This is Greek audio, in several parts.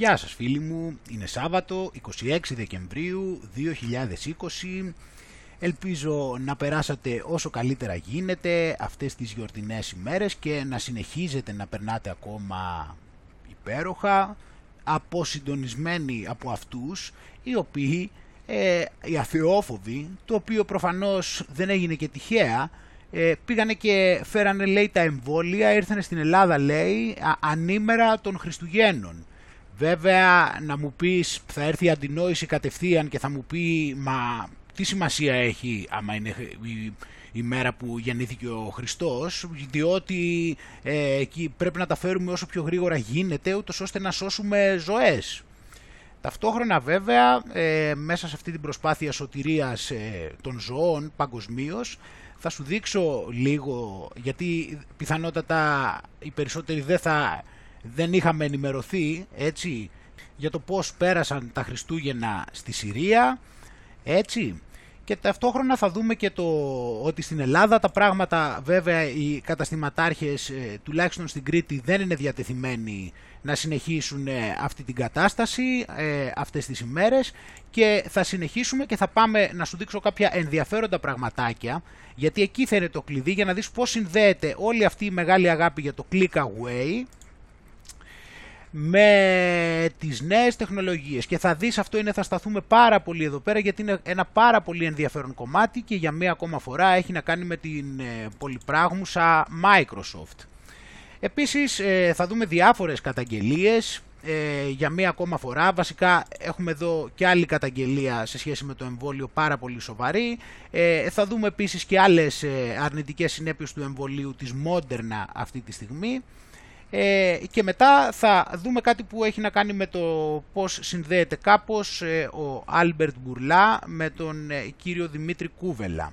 Γεια σας φίλοι μου, είναι Σάββατο 26 Δεκεμβρίου 2020. Ελπίζω να περάσατε όσο καλύτερα γίνεται αυτές τις γιορτινές ημέρες και να συνεχίζετε να περνάτε ακόμα υπέροχα, αποσυντονισμένοι από αυτούς οι οποίοι, οι αθεόφοβοι, το οποίο προφανώς δεν έγινε και τυχαία, πήγανε και φέρανε, λέει, τα εμβόλια, ήρθανε στην Ελλάδα, λέει, ανήμερα των Χριστουγέννων. Βέβαια, να μου πεις, θα έρθει η αντινόηση κατευθείαν και θα μου πει, μα τι σημασία έχει άμα είναι η μέρα που γεννήθηκε ο Χριστός, διότι εκεί πρέπει να τα φέρουμε όσο πιο γρήγορα γίνεται, ούτως ώστε να σώσουμε ζωές. Ταυτόχρονα βέβαια, μέσα σε αυτή την προσπάθεια σωτηρίας των ζώων παγκοσμίως, θα σου δείξω λίγο, γιατί πιθανότατα οι περισσότεροι δεν είχαμε ενημερωθεί, έτσι, για το πώς πέρασαν τα Χριστούγεννα στη Συρία, έτσι. Και ταυτόχρονα θα δούμε και ότι στην Ελλάδα τα πράγματα, βέβαια, οι καταστηματάρχες, τουλάχιστον στην Κρήτη, δεν είναι διατεθειμένοι να συνεχίσουν αυτή την κατάσταση αυτές τις ημέρες, και θα συνεχίσουμε και θα πάμε να σου δείξω κάποια ενδιαφέροντα πραγματάκια, γιατί εκεί θα είναι το κλειδί για να δεις πώς συνδέεται όλη αυτή η μεγάλη αγάπη για το click away με τις νέες τεχνολογίες. Και θα δεις, θα σταθούμε πάρα πολύ εδώ πέρα, γιατί είναι ένα πάρα πολύ ενδιαφέρον κομμάτι και για μία ακόμα φορά έχει να κάνει με την πολυπράγμουσα Microsoft. Επίσης θα δούμε διάφορες καταγγελίες για μία ακόμα φορά. Βασικά έχουμε εδώ και άλλη καταγγελία σε σχέση με το εμβόλιο, πάρα πολύ σοβαρή. Θα δούμε επίσης και άλλες αρνητικές συνέπειες του εμβολίου της Moderna αυτή τη στιγμή. Και μετά θα δούμε κάτι που έχει να κάνει με το πώς συνδέεται κάπως ο Άλμπερτ Μπουρλά με τον κύριο Δημήτρη Κούβελα.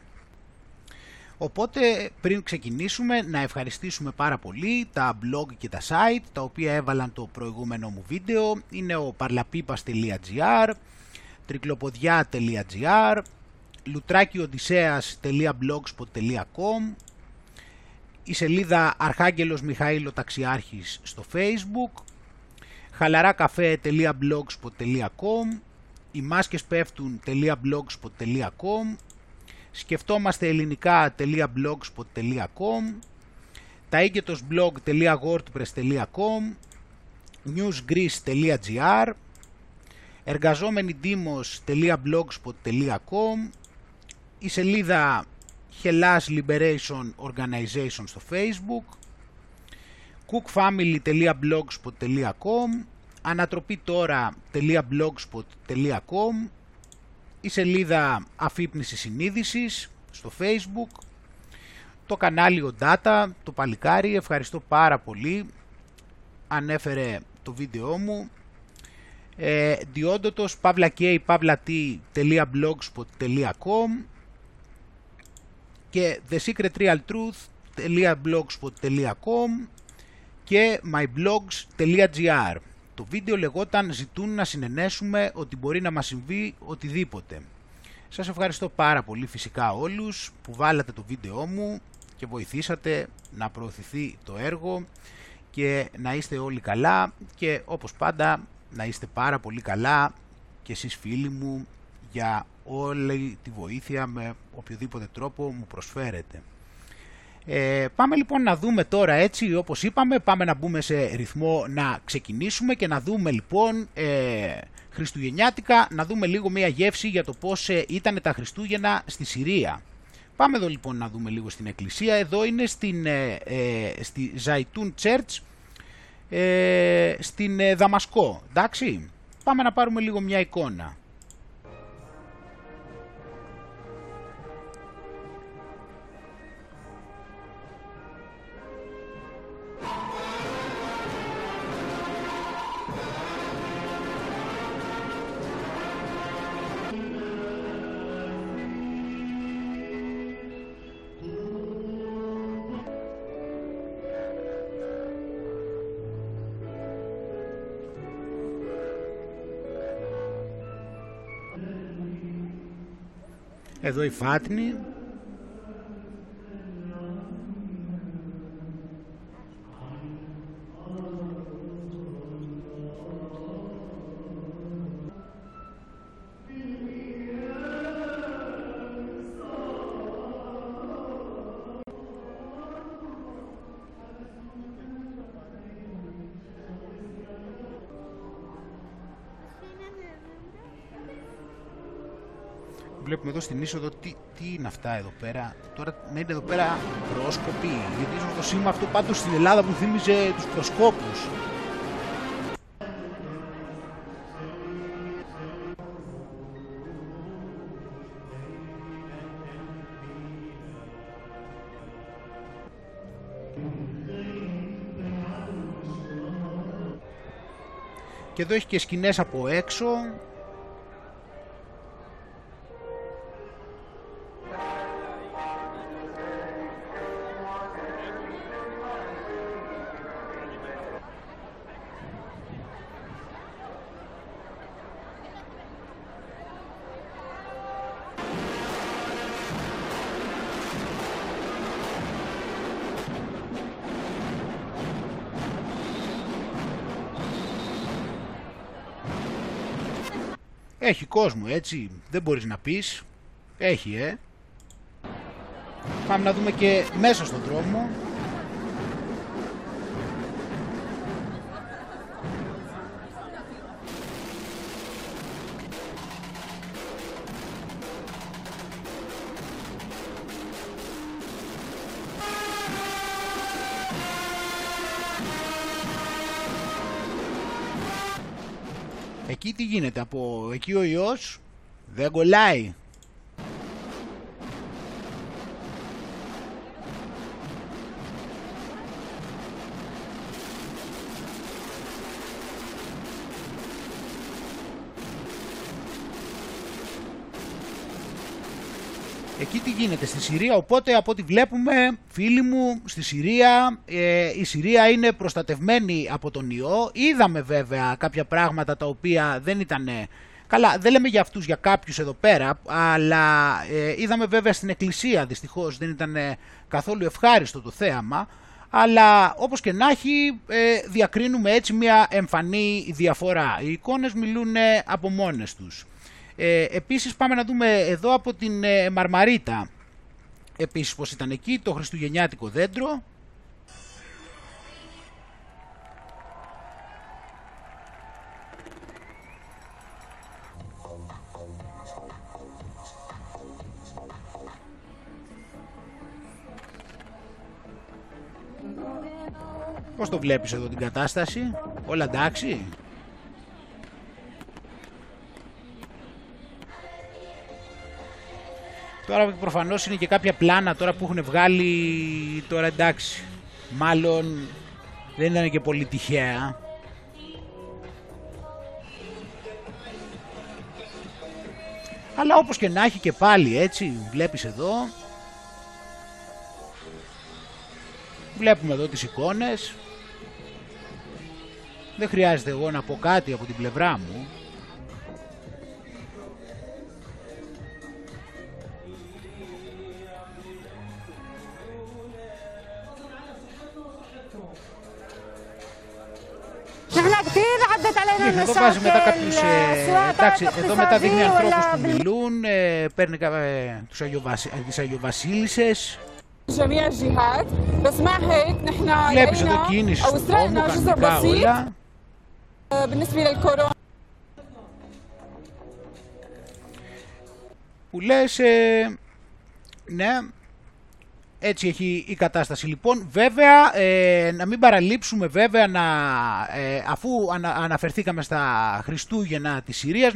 Οπότε πριν ξεκινήσουμε να ευχαριστήσουμε πάρα πολύ τα blog και τα site τα οποία έβαλαν το προηγούμενο μου βίντεο. Είναι ο parlapipas.gr, τρικλοποδιά.gr, lutrakiodysseas.blogspot.com, η σελίδα Αρχάγγελος Μιχαήλο Ταξιάρχης στο Facebook, χαλαράκαφέ.blogspot.com, οι μάσκες πέφτουν.blogspot.com, σκεφτόμαστε ελληνικά.blogspot.com, taiketosblog.wordpress.com, newsgreece.gr, εργαζόμενοι-demos.blogspot.com, η σελίδα Hellas Liberation Organization στο Facebook, cookfamily.blogspot.com, ανατροπήτωρα.blogspot.com, η σελίδα Αφύπνιση Συνείδησης στο Facebook, το κανάλι ο Data, το παλικάρι, ευχαριστώ πάρα πολύ, ανέφερε το βίντεό μου, διόντοτος pavlak.blogspot.com και thesecretrealtruth.blogspot.com και myblogs.gr. Το βίντεο λεγόταν «Ζητούν να συνενέσουμε ότι μπορεί να μας συμβεί οτιδήποτε». Σας ευχαριστώ πάρα πολύ φυσικά όλους που βάλατε το βίντεό μου και βοηθήσατε να προωθηθεί το έργο, και να είστε όλοι καλά, και όπως πάντα να είστε πάρα πολύ καλά και εσείς φίλοι μου, για όλη τη βοήθεια με οποιοδήποτε τρόπο μου προσφέρετε. Πάμε λοιπόν να δούμε τώρα, έτσι όπως είπαμε, πάμε να μπούμε σε ρυθμό να ξεκινήσουμε και να δούμε λοιπόν χριστουγεννιάτικα, να δούμε λίγο μια γεύση για το πώς ήταν τα Χριστούγεννα στη Συρία. Πάμε εδώ λοιπόν να δούμε λίγο στην εκκλησία. Εδώ είναι στη Ζαϊτούν Church στην Δαμασκό, εντάξει. Πάμε να πάρουμε λίγο μια εικόνα. Εδώ η Φάτνη. Βλέπουμε εδώ στην είσοδο τι είναι αυτά εδώ πέρα. Τώρα να είναι εδώ πέρα προσκοπή. Γιατί ίσως το σήμα αυτό πάντως στην Ελλάδα που θύμιζε τους προσκόπους. Και εδώ έχει και σκηνές από έξω. Έχει κόσμο, έτσι, δεν μπορείς να πεις. Έχει, Πάμε να δούμε και μέσα στον δρόμο. Εκεί τι γίνεται, από εκεί ο ιός δεν κολλάει. Εκεί τι γίνεται στη Συρία, οπότε από ό,τι βλέπουμε φίλοι μου στη Συρία, η Συρία είναι προστατευμένη από τον ιό. Είδαμε βέβαια κάποια πράγματα τα οποία δεν ήταν καλά, δεν λέμε για αυτούς, για κάποιους εδώ πέρα, αλλά είδαμε βέβαια στην εκκλησία, δυστυχώς δεν ήταν καθόλου ευχάριστο το θέαμα, αλλά όπως και να έχει διακρίνουμε έτσι μια εμφανή διαφορά. Οι εικόνες μιλούν από μόνες τους. Επίσης πάμε να δούμε εδώ από την Μαρμαρίτα, επίσης πως ήταν εκεί, το χριστουγεννιάτικο δέντρο. Πώς το βλέπεις εδώ την κατάσταση, όλα εντάξει? Τώρα προφανώς είναι και κάποια πλάνα τώρα που έχουν βγάλει, τώρα εντάξει, μάλλον δεν ήταν και πολύ τυχαία. Αλλά όπως και να έχει και πάλι έτσι, βλέπεις εδώ. Βλέπουμε εδώ τις εικόνες. Δεν χρειάζεται εγώ να πω κάτι από την πλευρά μου. Εδώ βάζει μετά κάποιους, εντάξει, εδώ μετά δείχνει ανθρώπους που μιλούν, παίρνει τις Αγιοβασίλισσες. Βλέπεις εδώ κίνηση στον δρόμο, κανονικά όλα. Που λες, ναι, έτσι έχει η κατάσταση. Λοιπόν, βέβαια, να μην παραλείψουμε βέβαια, αφού αναφερθήκαμε στα Χριστούγεννα της Συρίας,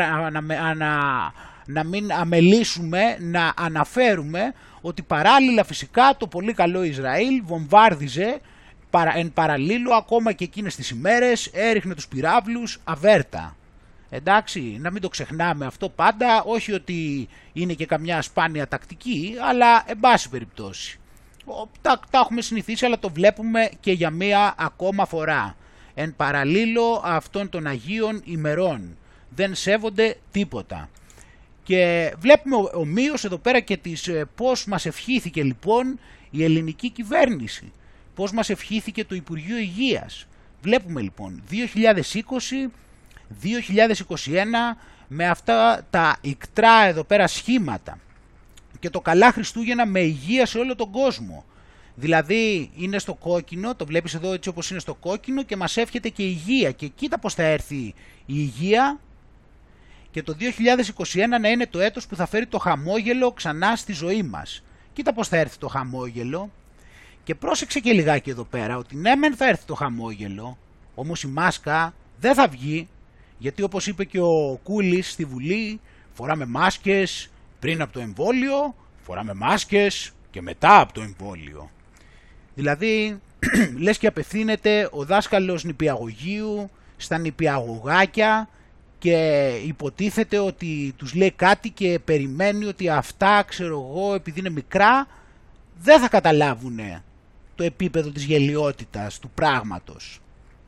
να μην αμελήσουμε να αναφέρουμε ότι παράλληλα φυσικά το πολύ καλό Ισραήλ βομβάρδιζε εν παραλλήλου ακόμα και εκείνες τις ημέρες, έριχνε τους πυράβλους αβέρτα. Εντάξει, να μην το ξεχνάμε αυτό πάντα, όχι ότι είναι και καμιά σπάνια τακτική, αλλά εν πάση περιπτώσει. Τα έχουμε συνηθίσει, αλλά το βλέπουμε και για μία ακόμα φορά. Εν παραλλήλω αυτών των Αγίων ημερών. Δεν σέβονται τίποτα. Και βλέπουμε ομοίως εδώ πέρα και πώς μας ευχήθηκε λοιπόν η ελληνική κυβέρνηση. Πώς μας ευχήθηκε το Υπουργείο Υγείας. Βλέπουμε λοιπόν 2020-2021 με αυτά τα ικτρά εδώ πέρα σχήματα. Και το καλά Χριστούγεννα με υγεία σε όλο τον κόσμο. Δηλαδή είναι στο κόκκινο, το βλέπεις εδώ έτσι όπως είναι στο κόκκινο και μας εύχεται και υγεία. Και κοίτα πώς θα έρθει η υγεία. και το 2021 να είναι το έτος που θα φέρει το χαμόγελο ξανά στη ζωή μας. Κοίτα πώς θα έρθει το χαμόγελο. Και πρόσεξε και λιγάκι εδώ πέρα ότι ναι μεν θα έρθει το χαμόγελο, όμως η μάσκα δεν θα βγει, γιατί όπως είπε και ο Κούλης στη Βουλή, φοράμε μάσκες πριν από το εμβόλιο, φοράμε μάσκες και μετά από το εμβόλιο. Δηλαδή λες και απευθύνεται ο δάσκαλος νηπιαγωγείου στα νηπιαγωγάκια και υποτίθεται ότι τους λέει κάτι και περιμένει ότι αυτά, ξέρω εγώ, επειδή είναι μικρά, δεν θα καταλάβουν το επίπεδο της γελοιότητας του πράγματος.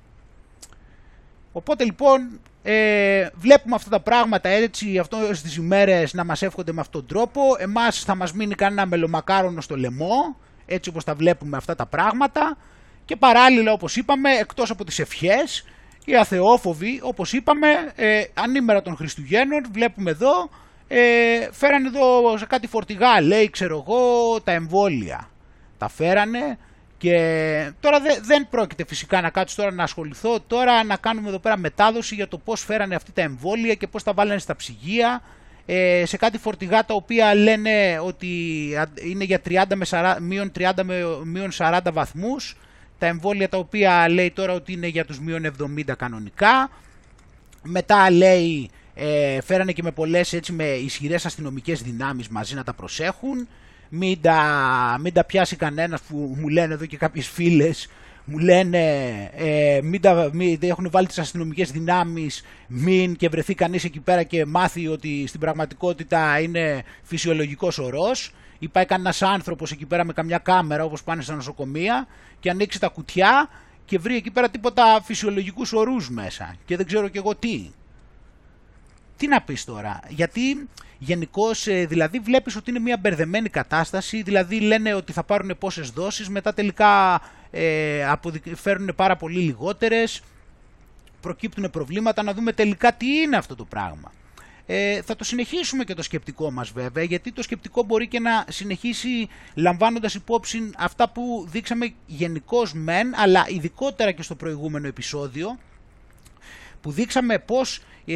Οπότε λοιπόν βλέπουμε αυτά τα πράγματα έτσι αυτές τις ημέρες να μας εύχονται με αυτόν τον τρόπο. Εμάς θα μας μείνει κανένα μελομακάρονο στο λαιμό, έτσι όπως τα βλέπουμε αυτά τα πράγματα. Και παράλληλα, όπως είπαμε, εκτός από τις ευχές, οι αθεόφοβοι, όπως είπαμε, ανήμερα των Χριστουγέννων, βλέπουμε εδώ, φέρανε εδώ σε κάτι φορτηγά, λέει, ξέρω εγώ, τα εμβόλια. Τα φέρανε και τώρα δεν πρόκειται φυσικά να κάτσω τώρα να ασχοληθώ, τώρα να κάνουμε εδώ πέρα μετάδοση για το πώς φέρανε αυτή τα εμβόλια και πώς τα βάλανε στα ψυγεία, σε κάτι φορτηγά τα οποία λένε ότι είναι για 30 με 40, μείον 30 με μείον 40 βαθμούς, τα εμβόλια τα οποία λέει τώρα ότι είναι για τους μείον 70 κανονικά. Μετά λέει φέρανε και με πολλές έτσι με ισχυρές αστυνομικές δυνάμεις μαζί να τα προσέχουν. Μην τα πιάσει κανένας που μου λένε εδώ και κάποιες φίλες, μου λένε έχουν βάλει τις αστυνομικές δυνάμεις, μην και βρεθεί κανείς εκεί πέρα και μάθει ότι στην πραγματικότητα είναι φυσιολογικός ορός, ή πάει κανένας άνθρωπος εκεί πέρα με καμιά κάμερα όπως πάνε στα νοσοκομεία και ανοίξει τα κουτιά και βρει εκεί πέρα τίποτα φυσιολογικούς ορούς μέσα και δεν ξέρω κι εγώ τι. Τι να πεις τώρα, γιατί γενικώς δηλαδή βλέπεις ότι είναι μια μπερδεμένη κατάσταση, δηλαδή λένε ότι θα πάρουν πόσες δόσεις, μετά τελικά φέρουν πάρα πολύ λιγότερες, προκύπτουν προβλήματα, να δούμε τελικά τι είναι αυτό το πράγμα. Θα το συνεχίσουμε και το σκεπτικό μας βέβαια, γιατί το σκεπτικό μπορεί και να συνεχίσει λαμβάνοντας υπόψη αυτά που δείξαμε γενικώς μεν, αλλά ειδικότερα και στο προηγούμενο επεισόδιο, που δείξαμε πώς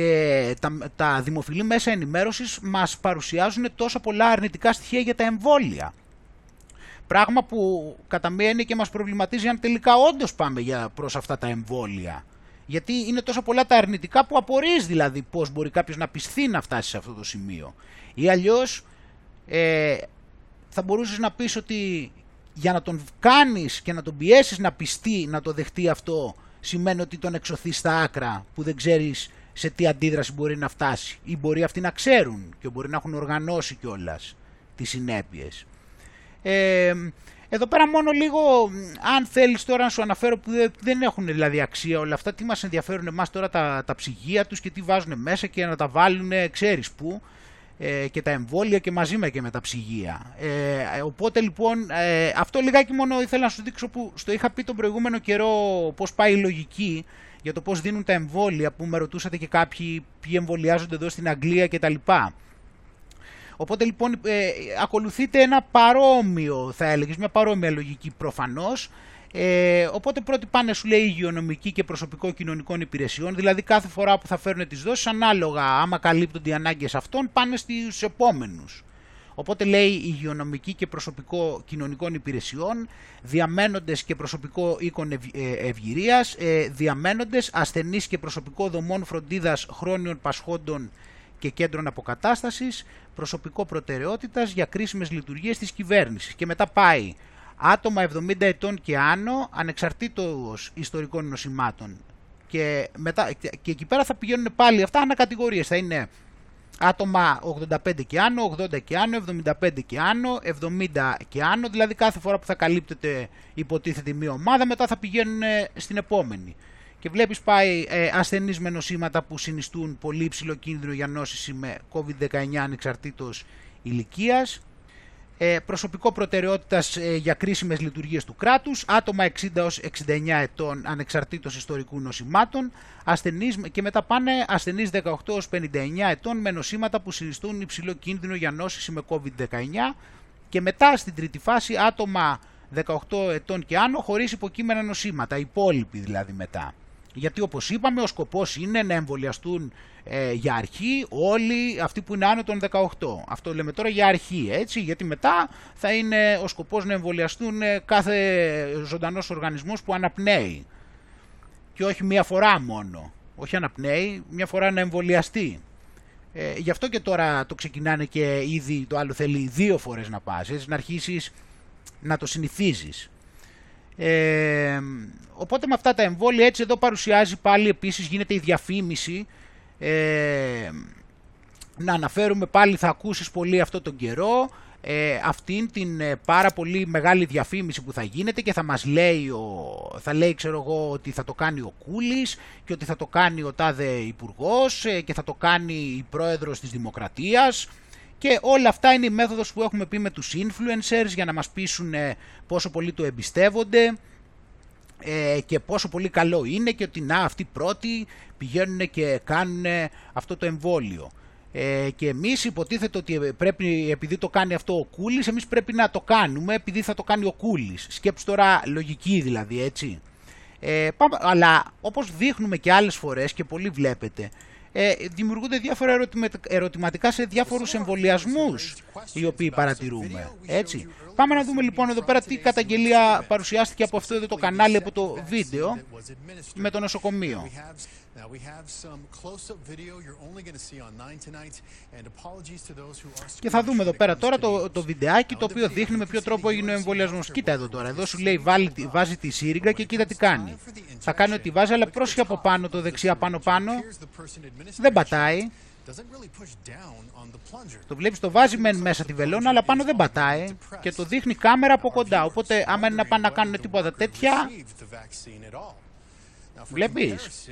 τα δημοφιλή μέσα ενημέρωσης μας παρουσιάζουν τόσα πολλά αρνητικά στοιχεία για τα εμβόλια. Πράγμα που κατά μία είναι και μας προβληματίζει αν τελικά όντως πάμε προς αυτά τα εμβόλια. Γιατί είναι τόσα πολλά τα αρνητικά που απορείς δηλαδή πώς μπορεί κάποιος να πιστεί να φτάσει σε αυτό το σημείο. Ή αλλιώς θα μπορούσες να πεις ότι για να τον κάνεις και να τον πιέσεις να πιστεί, να το δεχτεί αυτό, σημαίνει ότι τον εξωθείς στα άκρα που δεν ξέρεις σε τι αντίδραση μπορεί να φτάσει. Ή μπορεί αυτοί να ξέρουν και μπορεί να έχουν οργανώσει κιόλας τις συνέπειες. Εδώ πέρα μόνο λίγο, αν θέλεις τώρα να σου αναφέρω που δεν έχουν δηλαδή αξία όλα αυτά, τι μας ενδιαφέρουν εμάς τώρα τα ψυγεία τους και τι βάζουν μέσα και να τα βάλουν ξέρεις πού, και τα εμβόλια και μαζί και με τα ψυγεία. Οπότε λοιπόν αυτό λιγάκι μόνο ήθελα να σου δείξω που στο είχα πει τον προηγούμενο καιρό πώς πάει η λογική για το πώς δίνουν τα εμβόλια, που με ρωτούσατε και κάποιοι ποιοι εμβολιάζονται εδώ στην Αγγλία κτλ. Οπότε λοιπόν ακολουθείτε ένα παρόμοιο, θα έλεγες, μια παρόμοια λογική προφανώς. Οπότε πρώτοι πάνε, σου λέει, υγειονομική και προσωπικό κοινωνικών υπηρεσιών, δηλαδή κάθε φορά που θα φέρουν τις δόσεις, ανάλογα άμα καλύπτονται οι ανάγκες αυτών, πάνε στους επόμενους. Οπότε λέει υγειονομική και προσωπικό κοινωνικών υπηρεσιών, διαμένοντες και προσωπικό οίκων ευγυρίας, διαμένοντες, ασθενείς και προσωπικό δομών φροντίδας χρόνιων πασχόντων και κέντρων αποκατάστασης, προσωπικό προτεραιότητας για κρίσιμες λειτουργίες της κυβέρνησης. Και μετά πάει άτομα 70 ετών και άνω, ανεξαρτήτως ιστορικών νοσημάτων. Και εκεί πέρα θα πηγαίνουν πάλι αυτά ανακατηγορίες. Θα είναι άτομα 85 και άνω, 80 και άνω, 75 και άνω, 70 και άνω. Δηλαδή κάθε φορά που θα καλύπτεται υποτίθεται μία ομάδα, μετά θα πηγαίνουν στην επόμενη. Και βλέπεις πάει ασθενείς με νοσήματα που συνιστούν πολύ υψηλό κίνδυνο για νόσηση με COVID-19 ανεξαρτήτως ηλικίας. Προσωπικό προτεραιότητας για κρίσιμες λειτουργίες του κράτους, άτομα 60 έως 69 ετών ανεξαρτήτως ιστορικού νοσημάτων, ασθενείς, και μετά πάνε ασθενείς 18 έως 59 ετών με νοσήματα που συνιστούν υψηλό κίνδυνο για νόσηση με COVID-19, και μετά στην τρίτη φάση άτομα 18 ετών και άνω χωρίς υποκείμενα νοσήματα, οι υπόλοιποι δηλαδή μετά. Γιατί όπως είπαμε, ο σκοπός είναι να εμβολιαστούν για αρχή όλοι αυτοί που είναι άνω των 18. Αυτό λέμε τώρα για αρχή, έτσι, γιατί μετά θα είναι ο σκοπός να εμβολιαστούν κάθε ζωντανός οργανισμός που αναπνέει. Και όχι μία φορά μόνο, όχι αναπνέει, μία φορά να εμβολιαστεί. Γι' αυτό και τώρα το ξεκινάνε και ήδη το άλλο θέλει 2 φορές να πας, έτσι, να αρχίσεις να το συνηθίζεις. Οπότε με αυτά τα εμβόλια, έτσι εδώ παρουσιάζει πάλι επίσης, γίνεται η διαφήμιση, να αναφέρουμε πάλι, θα ακούσεις πολύ αυτό τον καιρό, αυτήν την πάρα πολύ μεγάλη διαφήμιση που θα γίνεται και θα μας λέει, θα λέει ξέρω εγώ ότι θα το κάνει ο Κούλης και ότι θα το κάνει ο τάδε υπουργός και θα το κάνει η πρόεδρος της Δημοκρατίας. Και όλα αυτά είναι η μέθοδος που έχουμε πει με τους influencers για να μας πείσουν πόσο πολύ το εμπιστεύονται και πόσο πολύ καλό είναι και ότι να αυτοί πρώτοι πηγαίνουν και κάνουν αυτό το εμβόλιο. Και εμείς υποτίθεται ότι πρέπει, επειδή το κάνει αυτό ο Κούλης, εμείς πρέπει να το κάνουμε επειδή θα το κάνει ο Κούλης. Σκέψου τώρα λογική δηλαδή, έτσι. Αλλά όπως δείχνουμε και άλλες φορές και πολλοί βλέπετε, δημιουργούνται διάφορα ερωτηματικά σε διάφορους εμβολιασμούς οι οποίοι παρατηρούμε, έτσι. Πάμε να δούμε λοιπόν εδώ πέρα τι καταγγελία παρουσιάστηκε από αυτό εδώ το κανάλι, από το βίντεο με το νοσοκομείο. Και θα δούμε εδώ πέρα τώρα το βιντεάκι το οποίο δείχνει με ποιο τρόπο έγινε ο εμβολιασμός. Κοίτα εδώ τώρα, εδώ σου λέει βάζει τη σύριγγα και κοίτα τι κάνει. Θα κάνει ότι βάζει, αλλά πρόσεχε από πάνω, το δεξιά πάνω, δεν πατάει. Το βλέπεις, το βάζει μέσα τη βελόνα, αλλά πάνω δεν πατάει και το δείχνει κάμερα από κοντά. Οπότε άμα είναι να πάνε να κάνουν τίποτα τέτοια, βλέπεις.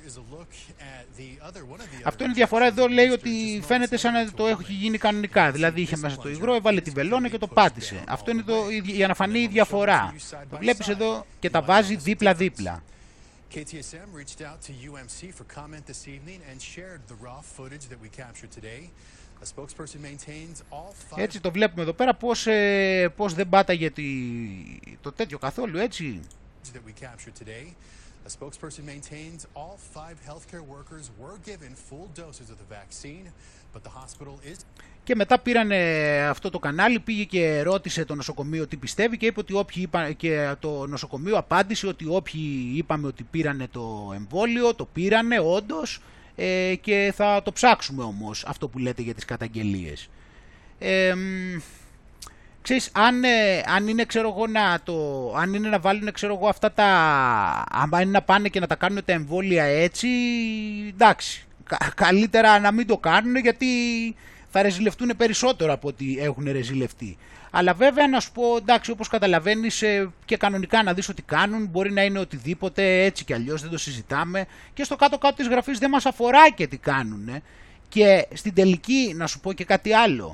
Αυτό είναι η διαφορά. Εδώ λέει ότι φαίνεται σαν να το έχει γίνει κανονικά. Δηλαδή είχε μέσα το υγρό, έβαλε τη βελόνα και το πάτησε. Αυτό είναι για να φανεί η διαφορά. Το βλέπεις εδώ και τα βάζει δίπλα-δίπλα. KTSM reached out to UMC for comment this evening and shared the raw footage that we captured today. A spokesperson maintains all five... Έτσι το βλέπουμε εδώ πέρα πώς δεν πάταγε το τέτοιο καθόλου, έτσι. That we captured today. A spokesperson maintains all 5 healthcare workers were given full doses of the vaccine, but the hospital is... Και μετά πήραν αυτό το κανάλι, πήγε και ρώτησε το νοσοκομείο τι πιστεύει και είπε ότι και το νοσοκομείο απάντησε ότι όποιοι είπαμε ότι πήρανε το εμβόλιο, το πήρανε όντως, και θα το ψάξουμε όμως αυτό που λέτε για τις καταγγελίες. Ξέρεις, αν είναι, ξέρω εγώ, αν είναι να βάλουν, ξέρω εγώ, αυτά τα, αν είναι να πάνε και να τα κάνουν τα εμβόλια έτσι, εντάξει, καλύτερα να μην το κάνουν, γιατί θα ρεζιλευτούν περισσότερο από ό,τι έχουν ρεζιλευτεί. Αλλά βέβαια να σου πω, εντάξει, όπως καταλαβαίνεις και κανονικά να δεις ότι κάνουν, μπορεί να είναι οτιδήποτε, έτσι κι αλλιώς δεν το συζητάμε και στο κάτω-κάτω της γραφής δεν μας αφορά και τι κάνουν. Και στην τελική να σου πω και κάτι άλλο.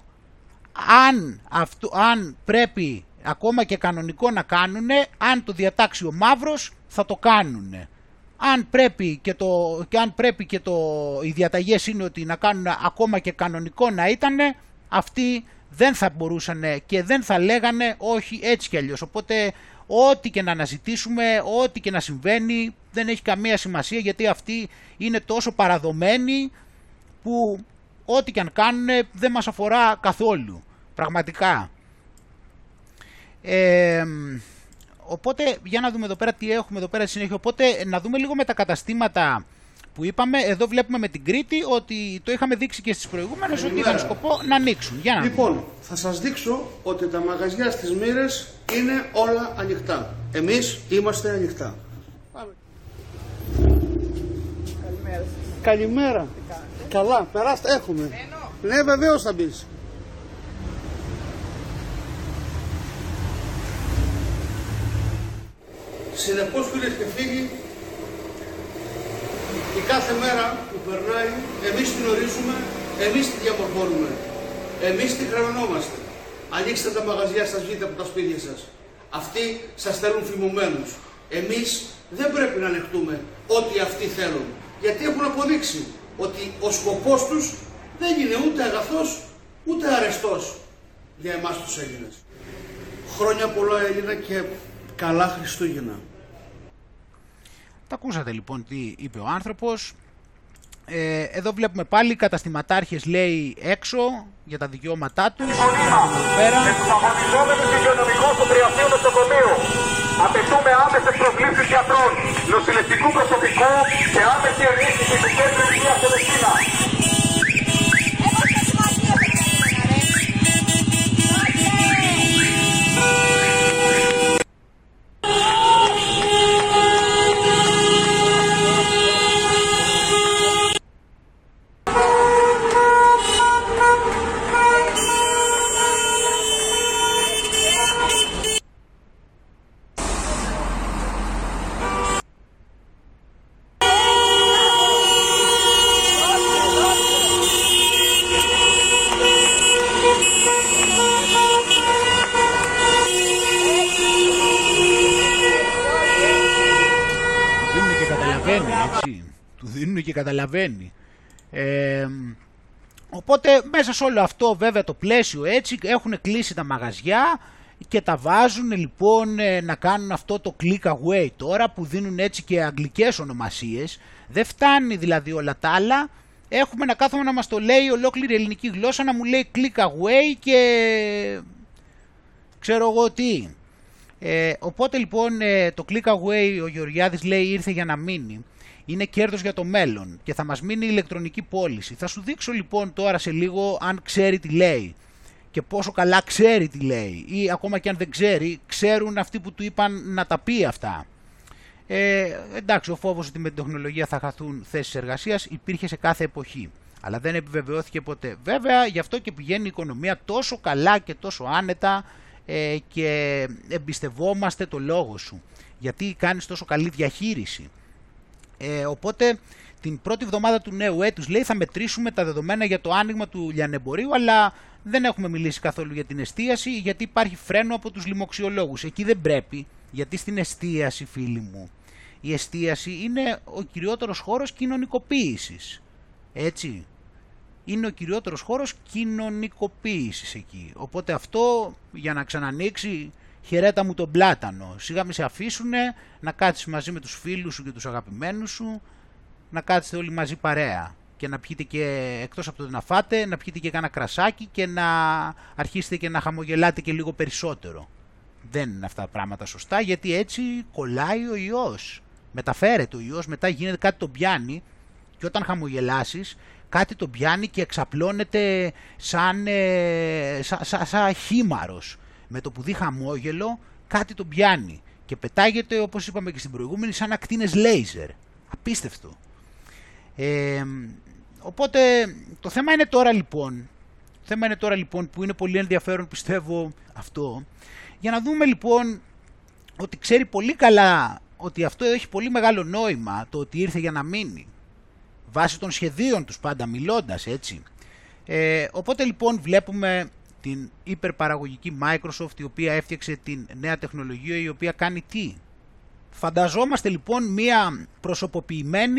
Αν πρέπει ακόμα και κανονικό να κάνουν, αν το διατάξει ο Μαύρος θα το κάνουν. Αν πρέπει και οι διαταγές είναι ότι να κάνουν ακόμα και κανονικό να ήταν, αυτοί δεν θα μπορούσαν και δεν θα λέγανε όχι έτσι κι αλλιώς. Οπότε ό,τι και να αναζητήσουμε, ό,τι και να συμβαίνει δεν έχει καμία σημασία, γιατί αυτοί είναι τόσο παραδομένοι που ό,τι και αν κάνουν δεν μας αφορά καθόλου. Πραγματικά. Οπότε για να δούμε εδώ πέρα τι έχουμε εδώ πέρα στη συνέχεια. Οπότε να δούμε λίγο με τα καταστήματα που είπαμε. Εδώ βλέπουμε με την Κρήτη ότι το είχαμε δείξει και στις προηγούμενες ότι είχαν σκοπό να ανοίξουν. Για να λοιπόν, θα σας δείξω ότι τα μαγαζιά στις Μοίρες είναι όλα ανοιχτά. Εμείς είμαστε ανοιχτά. Καλημέρα. Καλημέρα. Καλά, περάστε, έχουμε. Ναι, βεβαίως θα μπεις. Συνεπώς, φίλες και φίλοι, η κάθε μέρα που περνάει, εμείς την ορίζουμε, εμείς τη διαμορφώνουμε, εμείς τη χρεωνόμαστε. Ανοίξτε τα μαγαζιά σας, βγείτε από τα σπίτια σας. Αυτοί σας θέλουν φημωμένους. Εμείς δεν πρέπει να ανεχτούμε ό,τι αυτοί θέλουν, γιατί έχουν αποδείξει ότι ο σκοπός τους δεν είναι ούτε αγαθός, ούτε αρεστός για εμάς τους Έλληνες. Χρόνια πολλά, Έλληνα, και καλά Χριστούγεννα. Τα ακούσατε λοιπόν τι είπε ο άνθρωπος. Εδώ βλέπουμε πάλι καταστηματάρχες, λέει, έξω για τα δικαιώματά τους. Εξαγωνιζόμενους υγειονομικούς του Τριαθλίου Νοσοκομείου. Απαιτούμε άμεσες προσλήψεις γιατρών, νοσηλευτικού προσωπικού και άμεση ενίσχυση του κέντρου υγείας στην Μεσίνα. Του δίνουν και καταλαβαίνει. Οπότε μέσα σε όλο αυτό βέβαια το πλαίσιο έτσι έχουν κλείσει τα μαγαζιά και τα βάζουν λοιπόν να κάνουν αυτό το click away τώρα που δίνουν έτσι και αγγλικές ονομασίες. Δεν φτάνει δηλαδή όλα τα άλλα. Έχουμε να κάθομαι να μας το λέει ολόκληρη ελληνική γλώσσα, να μου λέει click away και ξέρω εγώ τι. Οπότε λοιπόν το click away ο Γεωργιάδης λέει ήρθε για να μείνει. Είναι κέρδος για το μέλλον και θα μας μείνει η ηλεκτρονική πώληση. Θα σου δείξω λοιπόν τώρα σε λίγο αν ξέρει τι λέει και πόσο καλά ξέρει τι λέει ή ακόμα και αν δεν ξέρει, ξέρουν αυτοί που του είπαν να τα πει αυτά. Εντάξει, ο φόβος ότι με την τεχνολογία θα χαθούν θέσεις εργασίας υπήρχε σε κάθε εποχή, αλλά δεν επιβεβαιώθηκε ποτέ. Βέβαια, γι' αυτό και πηγαίνει η οικονομία τόσο καλά και τόσο άνετα και εμπιστευόμαστε το λόγο σου, γιατί κάνεις τόσο καλή διαχείριση. Οπότε την πρώτη εβδομάδα του νέου έτους λέει θα μετρήσουμε τα δεδομένα για το άνοιγμα του λιανεμπορίου, αλλά δεν έχουμε μιλήσει καθόλου για την εστίαση γιατί υπάρχει φρένο από τους λοιμοξιολόγους. Εκεί δεν πρέπει, γιατί στην εστίαση, φίλοι μου, η εστίαση είναι ο κυριότερος χώρος κοινωνικοποίησης. Έτσι, είναι ο κυριότερος χώρος κοινωνικοποίησης εκεί. Οπότε αυτό για να ξανανοίξει, χαιρέτα μου τον πλάτανο. Σιγά μη σε αφήσουνε να κάτσεις μαζί με τους φίλους σου και τους αγαπημένους σου, να κάτσετε όλοι μαζί παρέα και να πιείτε και, εκτός από το να φάτε, να πιείτε και κάνα κρασάκι και να αρχίσετε και να χαμογελάτε και λίγο περισσότερο. Δεν είναι αυτά τα πράγματα σωστά, γιατί έτσι κολλάει ο ιός. Μεταφέρεται ο ιός, μετά γίνεται κάτι τον πιάνει και όταν χαμογελάσεις κάτι τον πιάνει και εξαπλώνεται σαν χήμαρος. Με το που δει χαμόγελο κάτι τον πιάνει και πετάγεται, όπως είπαμε και στην προηγούμενη, σαν ακτίνες λέιζερ. Απίστευτο. Οπότε το θέμα είναι τώρα λοιπόν που είναι πολύ ενδιαφέρον, πιστεύω, αυτό, για να δούμε λοιπόν ότι ξέρει πολύ καλά ότι αυτό έχει πολύ μεγάλο νόημα, το ότι ήρθε για να μείνει, βάσει των σχεδίων τους πάντα μιλώντας, έτσι. Οπότε λοιπόν βλέπουμε την υπερπαραγωγική Microsoft, η οποία έφτιαξε την νέα τεχνολογία, η οποία κάνει τι? Φανταζόμαστε λοιπόν μία προσωποποιημένη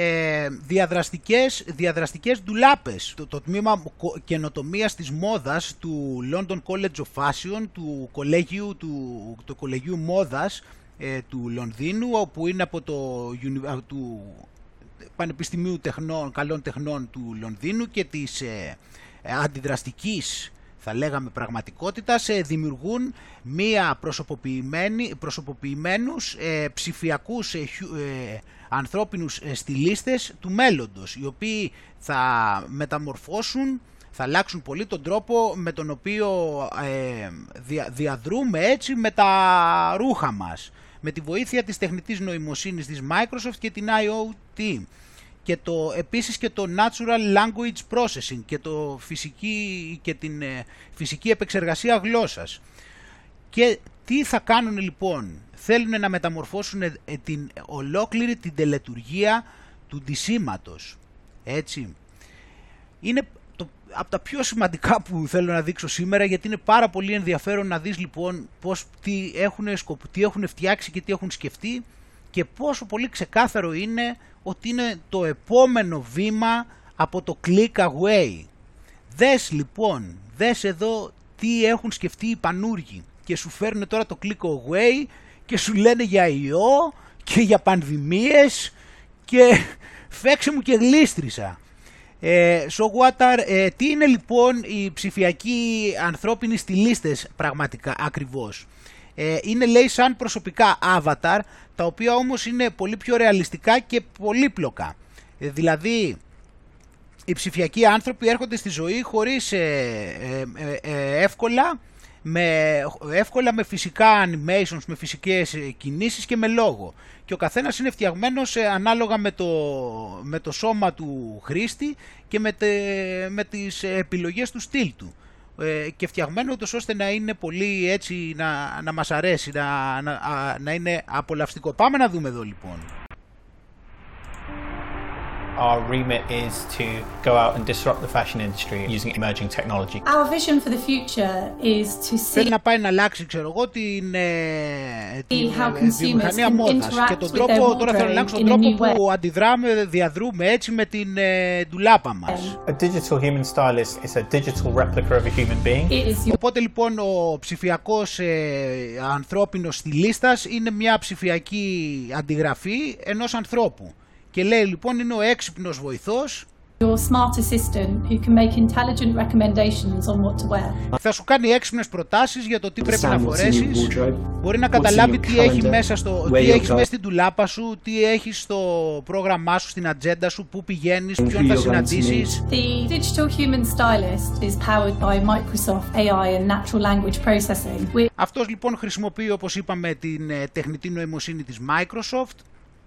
διαδραστικές ντουλάπες. Το τμήμα καινοτομίας της μόδας του London College of Fashion, του κολεγίου μόδας του Λονδίνου, όπου είναι από του Πανεπιστημίου Καλών Τεχνών του Λονδίνου και της αντιδραστικής, θα λέγαμε, πραγματικότητας, δημιουργούν μία προσωποποιημένους ψηφιακούς ανθρώπινους στιλίστες του μέλλοντος, οι οποίοι θα μεταμορφώσουν, θα αλλάξουν πολύ τον τρόπο με τον οποίο διαδρούμε έτσι με τα ρούχα μας, με τη βοήθεια της τεχνητής νοημοσύνης της Microsoft και την IoT. Και επίσης και το Natural Language Processing και την φυσική επεξεργασία γλώσσας. Και τι θα κάνουν λοιπόν? Θέλουν να μεταμορφώσουν ολόκληρη την τελετουργία του ντυσίματος. Έτσι. Είναι από τα πιο σημαντικά που θέλω να δείξω σήμερα, γιατί είναι πάρα πολύ ενδιαφέρον να δεις λοιπόν τι έχουν φτιάξει και τι έχουν σκεφτεί και πόσο πολύ ξεκάθαρο είναι ότι είναι το επόμενο βήμα από το click away. Δες λοιπόν, δες εδώ τι έχουν σκεφτεί οι πανούργοι και σου φέρνουν τώρα το click away και σου λένε για ιό και για πανδημίες και φέξε μου και γλίστρισα. So what τι είναι λοιπόν οι ψηφιακοί ανθρώπινοι στιλίστες πραγματικά ακριβώς? Είναι λέει σαν προσωπικά avatar, τα οποία όμως είναι πολύ πιο ρεαλιστικά και πολύπλοκα. Δηλαδή οι ψηφιακοί άνθρωποι έρχονται στη ζωή χωρίς εύκολα με φυσικά animations, με φυσικές κινήσεις και με λόγο. Και ο καθένας είναι φτιαγμένος ανάλογα με το σώμα του χρήστη και με τις επιλογές του στυλ του. Και φτιαγμένο ούτως ώστε να είναι πολύ έτσι, να μας αρέσει, να είναι απολαυστικό. Πάμε να δούμε εδώ λοιπόν. Our remit is to go out and disrupt the fashion industry using emerging technology. Our vision for the future is to see. Θέλει να πάει να αλλάξει, ξέρω εγώ, την βιομηχανία μόδας και τον τρόπο, τώρα θέλω να αλλάξω τον τρόπο που διαδρούμε έτσι με την ντουλάπα μας. A digital human stylist is a digital replica of a human being. Οπότε λοιπόν ο ψηφιακός ανθρώπινος στυλίστας είναι μια ψηφιακή αντιγραφή ενός ανθρώπου. Και λέει λοιπόν είναι ο έξυπνος βοηθός. Your smart assistant who can make intelligent recommendations on what to wear. Θα σου κάνει έξυπνες προτάσεις για το τι πρέπει να φορέσεις. Μπορεί να καταλάβει τι έχει μέσα στην ντουλάπα σου, τι έχεις στο πρόγραμμά σου, στην ατζέντα σου, πού πηγαίνεις, ποιον θα συναντήσεις. The digital human stylist is powered by Microsoft AI and natural language processing. Αυτός λοιπόν χρησιμοποιεί, όπως είπαμε, την τεχνητή νοημοσύνη της Microsoft.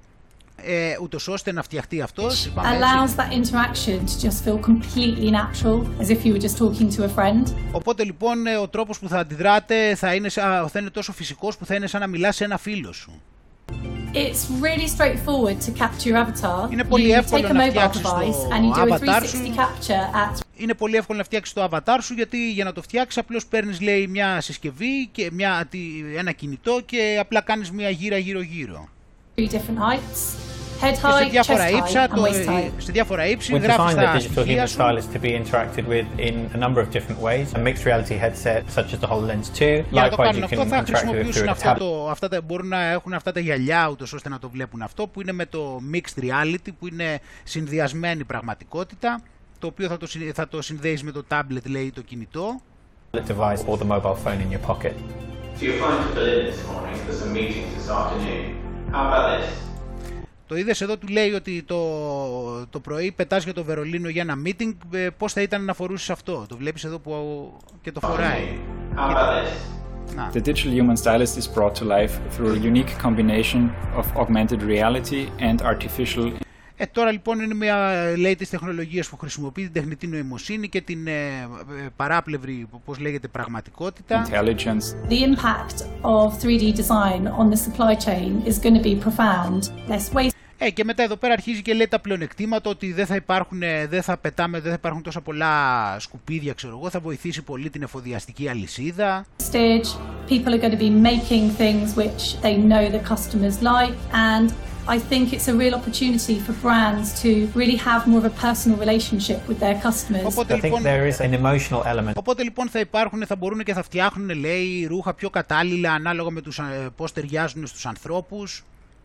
Ούτως ώστε να φτιαχτεί αυτός. Allows that interaction to just feel completely natural, as if you were just talking to a friend. Οπότε λοιπόν ο τρόπος που θα αντιδράτε θα είναι τόσο φυσικός που θα είναι σαν να μιλάς σε ένα φίλο σου. It's really straightforward to capture your avatar. Είναι πολύ εύκολο να φτιάξεις το avatar σου. Είναι πολύ εύκολο να φτιάξεις το avatar σου, γιατί για να το φτιάξεις απλώς παίρνεις λέει μια συσκευή και ένα κινητό και απλά κάνεις μια γύρα γύρω-γύρω. Different heights, head height, chest height and waist height. Σε διάφορα ύψη We γράφεις define the τα digital στοιχεία human σου. stylist to be interacted with in a number of different ways. A mixed reality headset such as the HoloLens 2. Για να το Likewise, κάνουν you αυτό can θα interact with it χρησιμοποιήσουν through a tablet. μπορούν να έχουν αυτά τα γυαλιά ούτως ώστε να το βλέπουν αυτό, που είναι με το mixed reality, που είναι συνδυασμένη πραγματικότητα, το οποίο θα το συνδέεις με το tablet, λέει, το κινητό. Device or the mobile phone in your pocket. So you're flying to Berlin this morning for some meetings this afternoon. How about this? Το είδες εδώ, του λέει ότι το πρωί πετάς για το Βερολίνο για ένα meeting, πώς θα ήταν να φορούσες αυτό. Το βλέπεις εδώ που και το φοράει. How about this? The digital human stylist is brought to life through a unique combination of augmented reality and artificial. Τώρα λοιπόν είναι λέει τις τεχνολογίες που χρησιμοποιεί την τεχνητή νοημοσύνη και την παράπλευρη, πώς λέγεται, πραγματικότητα. Intelligence. The impact of 3D design on the supply chain is going to be profound. Less waste. Και μετά εδώ πέρα αρχίζει και λέει τα πλεονεκτήματα, ότι δεν θα υπάρχουν τόσα πολλά σκουπίδια, ξέρω εγώ, θα βοηθήσει πολύ την εφοδιαστική αλυσίδα. People are going to be making things which they know the customers like, and I think it's a real opportunity for brands to really have more of a personal relationship with their customers. I think there is an emotional element. Οπότε λοιπόν θα μπορούν και θα φτιάχνουν, λέει, ρούχα πιο κατάλληλα ανάλογα με πώς ταιριάζουν στους ανθρώπους.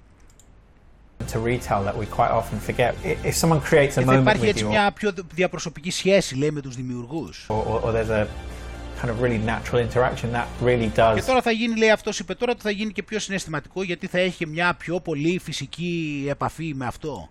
To retail that we quite often forget. If someone creates a moment with you, υπάρχει έτσι μια πιο διαπροσωπική σχέση, λέει, με τους δημιουργούς. Or there's a kind of really natural interaction that really does. Και τώρα θα γίνει, λέει, αυτός είπε τώρα, θα γίνει και πιο συναισθηματικό, γιατί θα έχει μια πιο πολύ φυσική επαφή με αυτό.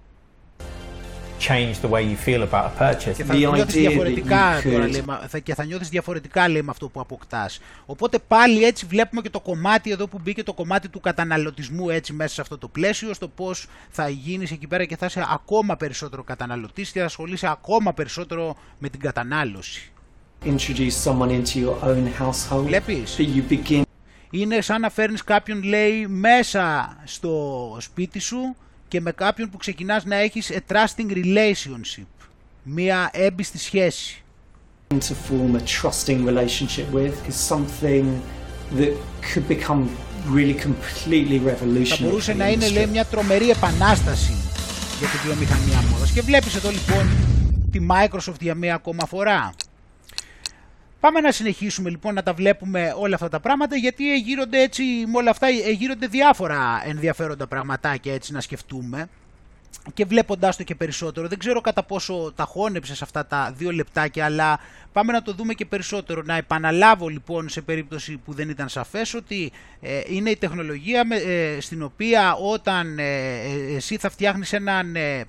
Change the way you feel about a purchase. Και θα νιώθεις διαφορετικά τώρα, λέει, και θα νιώθεις διαφορετικά, λέει, με αυτό που αποκτάς. Οπότε πάλι έτσι βλέπουμε και το κομμάτι εδώ που μπήκε, το κομμάτι του καταναλωτισμού έτσι μέσα σε αυτό το πλαίσιο, στο πώς θα γίνεις εκεί πέρα και θα είσαι ακόμα περισσότερο καταναλωτής και θα ασχολείσαι ακόμα περισσότερο με την κατανάλωση. Introduce someone into your own household. Βλέπεις, that you begin. Είναι σαν να φέρνεις κάποιον, λέει, μέσα στο σπίτι σου και με κάποιον που ξεκινάς να έχεις a trusting relationship, μία έμπιστη σχέση. To form a trusting relationship with is something that could become really completely revolutionary. Θα μπορούσε να είναι, λέει, μια τρομερή επανάσταση για τη βιομηχανία μόδας. Και βλέπεις εδώ λοιπόν τη Microsoft για μία ακόμα φορά. Πάμε να συνεχίσουμε λοιπόν να τα βλέπουμε όλα αυτά τα πράγματα, γιατί γύρονται έτσι, με όλα αυτά γύρονται διάφορα ενδιαφέροντα πραγματάκια έτσι να σκεφτούμε. Και βλέποντάς το και περισσότερο, δεν ξέρω κατά πόσο τα χώνεψες αυτά τα 2 λεπτάκια, αλλά πάμε να το δούμε και περισσότερο. Να επαναλάβω λοιπόν, σε περίπτωση που δεν ήταν σαφές, ότι είναι η τεχνολογία στην οποία όταν εσύ θα φτιάχνεις ένα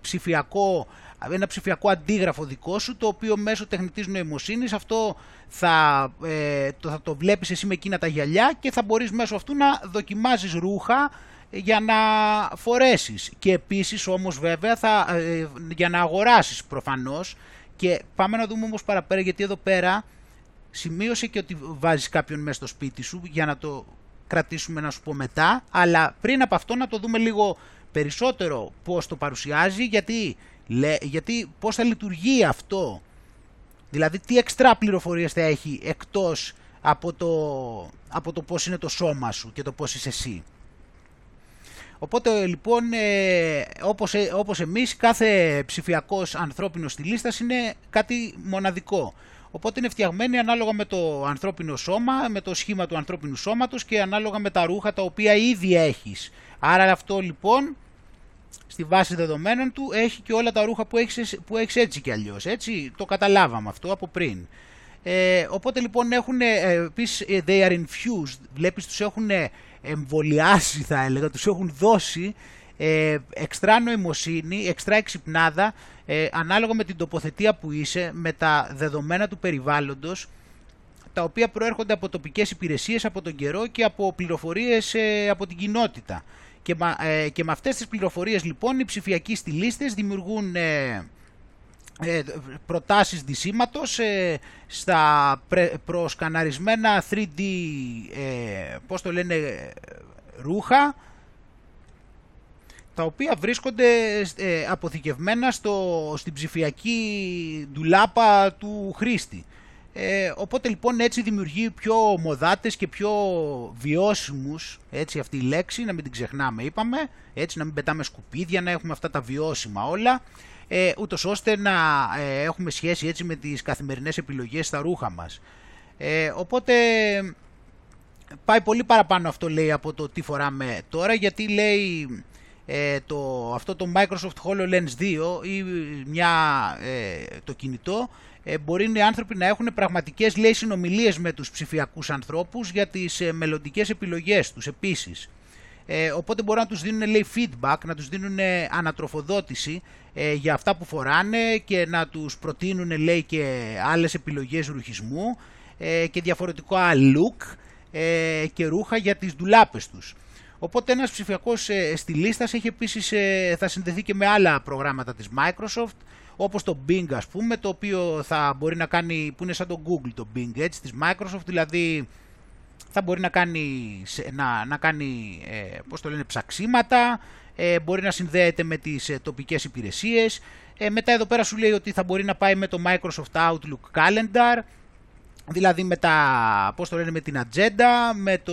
ψηφιακό αντίγραφο δικό σου, το οποίο μέσω τεχνητής νοημοσύνης αυτό θα το βλέπεις εσύ με εκείνα τα γυαλιά και θα μπορείς μέσω αυτού να δοκιμάζεις ρούχα για να φορέσεις, και επίσης όμως βέβαια για να αγοράσεις προφανώς. Και πάμε να δούμε όμως παραπέρα, γιατί εδώ πέρα σημείωσε και ότι βάζεις κάποιον μέσα στο σπίτι σου, για να το κρατήσουμε να σου πω μετά, αλλά πριν από αυτό να το δούμε λίγο περισσότερο πώς το παρουσιάζει, γιατί πώς θα λειτουργεί αυτό, δηλαδή τι εξτρά πληροφορίες θα έχει εκτός από το πώς είναι το σώμα σου και το πώς είσαι εσύ. Οπότε λοιπόν, όπως εμείς, κάθε ψηφιακός ανθρώπινος στυλίστας είναι κάτι μοναδικό. Οπότε είναι φτιαγμένοι ανάλογα με το ανθρώπινο σώμα, με το σχήμα του ανθρώπινου σώματος και ανάλογα με τα ρούχα τα οποία ήδη έχεις. Άρα αυτό λοιπόν, στη βάση δεδομένων του, έχει και όλα τα ρούχα που έχεις έτσι κι αλλιώς. Έτσι, το καταλάβαμε αυτό από πριν. Οπότε λοιπόν έχουν επίσης, they are infused, βλέπεις, τους έχουν εμβολιάσει, θα έλεγα, τους έχουν δώσει εξτρά νοημοσύνη, εξτρά εξυπνάδα, ανάλογα με την τοποθετία που είσαι, με τα δεδομένα του περιβάλλοντος, τα οποία προέρχονται από τοπικές υπηρεσίες, από τον καιρό και από πληροφορίες από την κοινότητα. Και με αυτές τις πληροφορίες λοιπόν οι ψηφιακοί στυλίστες δημιουργούν προτάσεις ντυσίματος στα προσκαναρισμένα 3D ρούχα, τα οποία βρίσκονται αποθηκευμένα στην ψηφιακή ντουλάπα του χρήστη. Οπότε λοιπόν έτσι δημιουργεί πιο μοδάτες και πιο βιώσιμους, έτσι αυτή η λέξη, να μην την ξεχνάμε είπαμε, έτσι να μην πετάμε σκουπίδια, να έχουμε αυτά τα βιώσιμα όλα, ούτως ώστε να έχουμε σχέση έτσι με τις καθημερινές επιλογές στα ρούχα μας. Οπότε πάει πολύ παραπάνω αυτό, λέει, από το τι φοράμε τώρα, γιατί λέει αυτό το Microsoft HoloLens 2 ή το κινητό, μπορεί οι άνθρωποι να έχουν πραγματικές, λέει, συνομιλίες με τους ψηφιακούς ανθρώπους για τις μελλοντικές επιλογές τους επίσης. Οπότε μπορούν να τους δίνουν, λέει, feedback, να τους δίνουν ανατροφοδότηση για αυτά που φοράνε και να τους προτείνουν, λέει, και άλλες επιλογές ρουχισμού και διαφορετικά look και ρούχα για τις ντουλάπες τους. Οπότε ένας ψηφιακός στυλίστας έχει επίσης, θα συνδεθεί και με άλλα προγράμματα της Microsoft, όπως το Bing, ας πούμε, το οποίο θα μπορεί να κάνει, που είναι σαν το Google το Bing, έτσι, της Microsoft, δηλαδή θα μπορεί να κάνει πώς το λένε, ψαξίματα, μπορεί να συνδέεται με τις τοπικές υπηρεσίες. Μετά εδώ πέρα σου λέει ότι θα μπορεί να πάει με το Microsoft Outlook Calendar, δηλαδή με με την ατζέντα,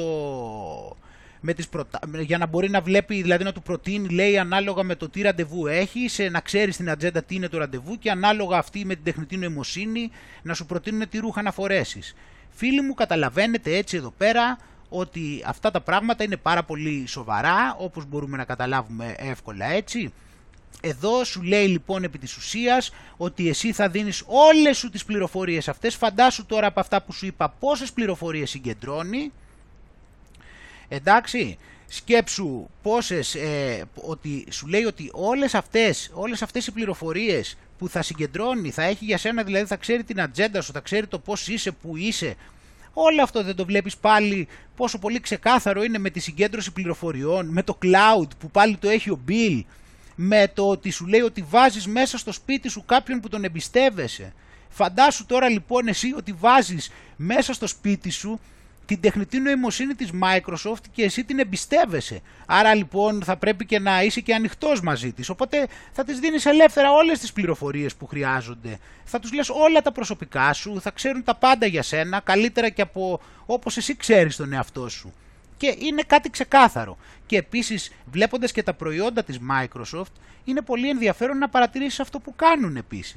για να μπορεί να βλέπει, δηλαδή να του προτείνει, λέει, ανάλογα με το τι ραντεβού έχεις, να ξέρει στην ατζέντα τι είναι το ραντεβού και ανάλογα αυτή με την τεχνητή νοημοσύνη να σου προτείνουν τι ρούχα να φορέσεις. Φίλοι μου, καταλαβαίνετε έτσι εδώ πέρα ότι αυτά τα πράγματα είναι πάρα πολύ σοβαρά, όπως μπορούμε να καταλάβουμε εύκολα, έτσι. Εδώ σου λέει λοιπόν επί της ουσίας ότι εσύ θα δίνεις όλες σου τις πληροφορίες αυτές. Φαντάσου τώρα από αυτά που σου είπα πόσες πληροφορίες συγκεντρώνει. Εντάξει, σκέψου πόσες, ότι σου λέει ότι όλες αυτές οι πληροφορίες που θα συγκεντρώνει, θα έχει για σένα, δηλαδή θα ξέρει την ατζέντα σου, θα ξέρει το πώς είσαι, που είσαι. Όλο αυτό δεν το βλέπεις πάλι πόσο πολύ ξεκάθαρο είναι με τη συγκέντρωση πληροφοριών, με το cloud που πάλι το έχει ο Bill, με το ότι σου λέει ότι βάζεις μέσα στο σπίτι σου κάποιον που τον εμπιστεύεσαι. Φαντάσου τώρα λοιπόν εσύ ότι βάζεις μέσα στο σπίτι σου την τεχνητή νοημοσύνη της Microsoft και εσύ την εμπιστεύεσαι. Άρα λοιπόν θα πρέπει και να είσαι και ανοιχτός μαζί της. Οπότε θα της δίνεις ελεύθερα όλες τις πληροφορίες που χρειάζονται. Θα τους λες όλα τα προσωπικά σου, θα ξέρουν τα πάντα για σένα, καλύτερα και από όπως εσύ ξέρεις τον εαυτό σου. Και είναι κάτι ξεκάθαρο. Και επίσης, βλέποντας και τα προϊόντα της Microsoft, είναι πολύ ενδιαφέρον να παρατηρήσεις αυτό που κάνουν επίσης.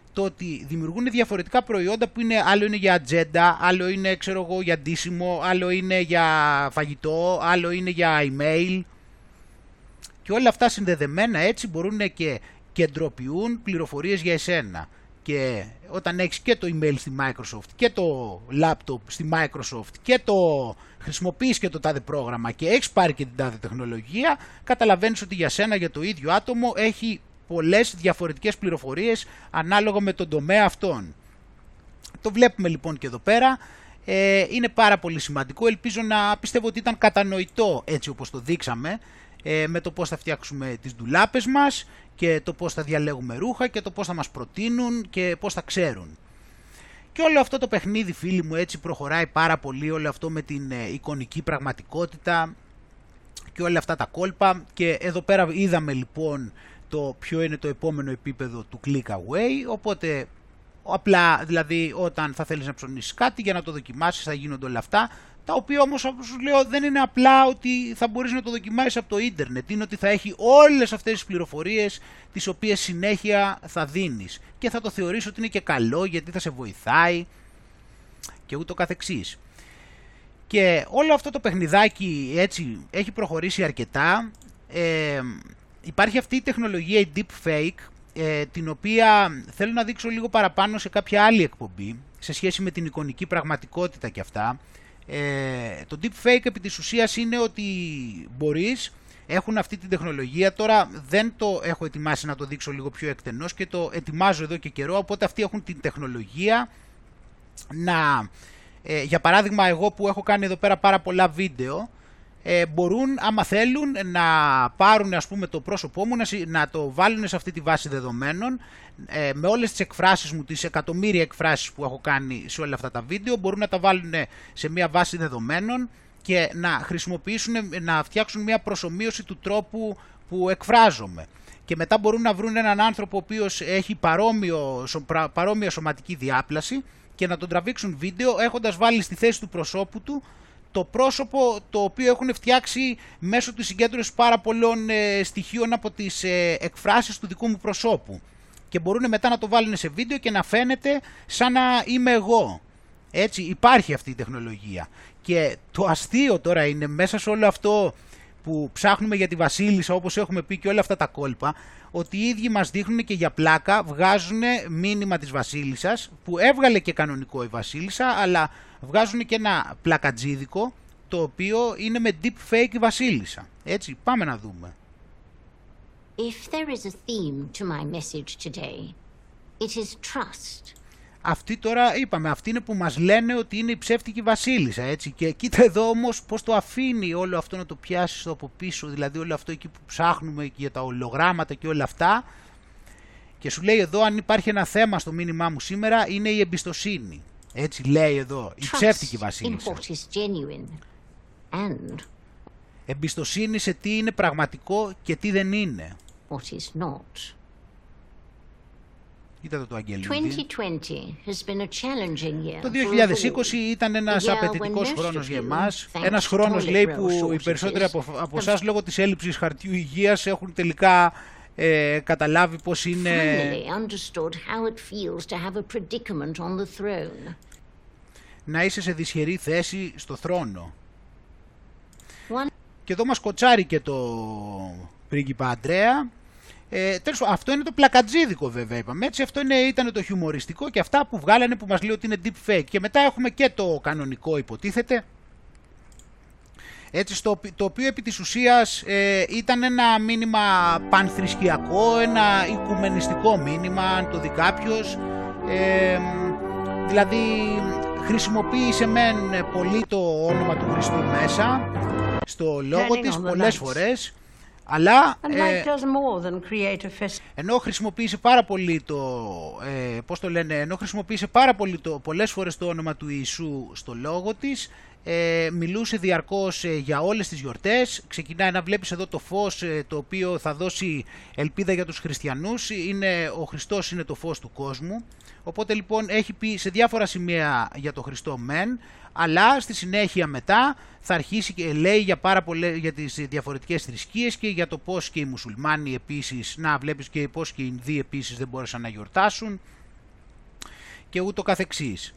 το ότι δημιουργούν διαφορετικά προϊόντα που είναι, άλλο είναι για ατζέντα, άλλο είναι ξέρω εγώ για ντύσιμο, άλλο είναι για φαγητό, άλλο είναι για email, και όλα αυτά συνδεδεμένα έτσι μπορούν και κεντροποιούν πληροφορίες για εσένα. Και όταν έχεις και το email στη Microsoft και το laptop στη Microsoft και το χρησιμοποιείς και το τάδε πρόγραμμα και έχεις πάρει και την τάδε τεχνολογία, καταλαβαίνεις ότι για σένα, για το ίδιο άτομο, έχει πολλές διαφορετικές πληροφορίες ανάλογα με τον τομέα αυτόν. Το βλέπουμε λοιπόν και εδώ πέρα. Είναι πάρα πολύ σημαντικό. Ελπίζω να πιστεύω ότι ήταν κατανοητό έτσι όπως το δείξαμε, με το πώς θα φτιάξουμε τις ντουλάπες μας και το πώς θα διαλέγουμε ρούχα και το πώς θα μας προτείνουν και πώς θα ξέρουν. Και όλο αυτό το παιχνίδι, φίλοι μου, έτσι προχωράει πάρα πολύ, όλο αυτό με την εικονική πραγματικότητα και όλα αυτά τα κόλπα. Και εδώ πέρα είδαμε λοιπόν το ποιο είναι το επόμενο επίπεδο του click away, οπότε απλά δηλαδή όταν θα θέλεις να ψωνίσεις κάτι για να το δοκιμάσεις θα γίνονται όλα αυτά, τα οποία όμως όπως σου λέω δεν είναι απλά ότι θα μπορείς να το δοκιμάσεις από το ίντερνετ, είναι ότι θα έχει όλες αυτές τις πληροφορίες τις οποίες συνέχεια θα δίνεις και θα το θεωρείς ότι είναι και καλό γιατί θα σε βοηθάει και ούτω καθεξής. Και όλο αυτό το παιχνιδάκι έτσι έχει προχωρήσει αρκετά. Υπάρχει αυτή η τεχνολογία, η deepfake, την οποία θέλω να δείξω λίγο παραπάνω σε κάποια άλλη εκπομπή σε σχέση με την εικονική πραγματικότητα και αυτά. Το deepfake επί της ουσίας είναι ότι μπορείς, έχουν αυτή την τεχνολογία, τώρα δεν το έχω ετοιμάσει να το δείξω λίγο πιο εκτενώς και το ετοιμάζω εδώ και καιρό, οπότε αυτοί έχουν την τεχνολογία να, για παράδειγμα εγώ που έχω κάνει εδώ πέρα πάρα πολλά βίντεο, μπορούν άμα θέλουν να πάρουν ας πούμε το πρόσωπό μου, να το βάλουν σε αυτή τη βάση δεδομένων με όλες τις εκφράσεις μου, τις εκατομμύρια εκφράσεις που έχω κάνει σε όλα αυτά τα βίντεο, μπορούν να τα βάλουν σε μια βάση δεδομένων και να χρησιμοποιήσουν, να φτιάξουν μια προσομοίωση του τρόπου που εκφράζομαι. Και μετά μπορούν να βρουν έναν άνθρωπο ο οποίος έχει παρόμοια σωματική διάπλαση και να τον τραβήξουν βίντεο έχοντας βάλει στη θέση του προσώπου του το πρόσωπο το οποίο έχουν φτιάξει μέσω της συγκέντρωσης πάρα πολλών στοιχείων από τις εκφράσεις του δικού μου προσώπου. Και μπορούν μετά να το βάλουν σε βίντεο και να φαίνεται σαν να είμαι εγώ. Έτσι υπάρχει αυτή η τεχνολογία. Και το αστείο τώρα είναι μέσα σε όλο αυτό που ψάχνουμε για τη Βασίλισσα, όπως έχουμε πει και όλα αυτά τα κόλπα, ότι οι ίδιοι μας δείχνουν και για πλάκα, βγάζουν μήνυμα της Βασίλισσας, που έβγαλε και κανονικό η Βασίλισσα, αλλά βγάζουν και ένα πλακατζίδικο, το οποίο είναι με deepfake η Βασίλισσα. Έτσι, πάμε να δούμε. If there is a theme to my message today, it is trust. Αυτή τώρα είπαμε, αυτή είναι που μας λένε ότι είναι η ψεύτικη Βασίλισσα, έτσι. Και κοίτα εδώ όμως πώς το αφήνει όλο αυτό να το πιάσεις από πίσω, δηλαδή όλο αυτό εκεί που ψάχνουμε και για τα ολογράμματα και όλα αυτά. Και σου λέει εδώ, αν υπάρχει ένα θέμα στο μήνυμά μου σήμερα, είναι η εμπιστοσύνη. Έτσι λέει εδώ, η ψεύτικη Βασίλισσα. Εμπιστοσύνη σε τι είναι πραγματικό και τι δεν είναι. What is not. Κοίτα το Αγγελίδη. Το 2020 ήταν ένας απαιτητικός χρόνος για εμάς. Ένας χρόνος λέει που οι περισσότεροι από εσάς λόγω της έλλειψης χαρτιού υγείας έχουν τελικά καταλάβει πως είναι... να είσαι σε δυσχερή θέση στο θρόνο. Και εδώ μας κοτσάρει και το πρίγκιπα Αντρέα. Τέλος, αυτό είναι το πλακατζίδικο βέβαια είπαμε, έτσι, αυτό ήταν το χιουμοριστικό και αυτά που βγάλανε που μας λέει ότι είναι deepfake. Και μετά έχουμε και το κανονικό υποτίθεται, έτσι, το οποίο επί της ουσίας ήταν ένα μήνυμα πανθρησκιακό, ένα οικουμενιστικό μήνυμα αν το δει κάποιος, δηλαδή χρησιμοποίησε μεν πολύ το όνομα του Χριστού μέσα στο λόγο της πολλές φορές, αλλά ενώ χρησιμοποίησε πάρα πολύ πολλές φορές το όνομα του Ιησού στο λόγο της, μιλούσε διαρκώς για όλες τις γιορτές. Ξεκινάει να βλέπεις εδώ το φως το οποίο θα δώσει ελπίδα για τους χριστιανούς. Ο Χριστός είναι το φως του κόσμου. Οπότε λοιπόν έχει πει σε διάφορα σημεία για το Χριστό μεν, αλλά στη συνέχεια μετά θα αρχίσει και λέει για τις διαφορετικές θρησκείες και για το πώς και οι μουσουλμάνοι επίσης, να βλέπεις και πώς και οι Ινδοί επίσης δεν μπόρεσαν να γιορτάσουν και ούτω καθεξής.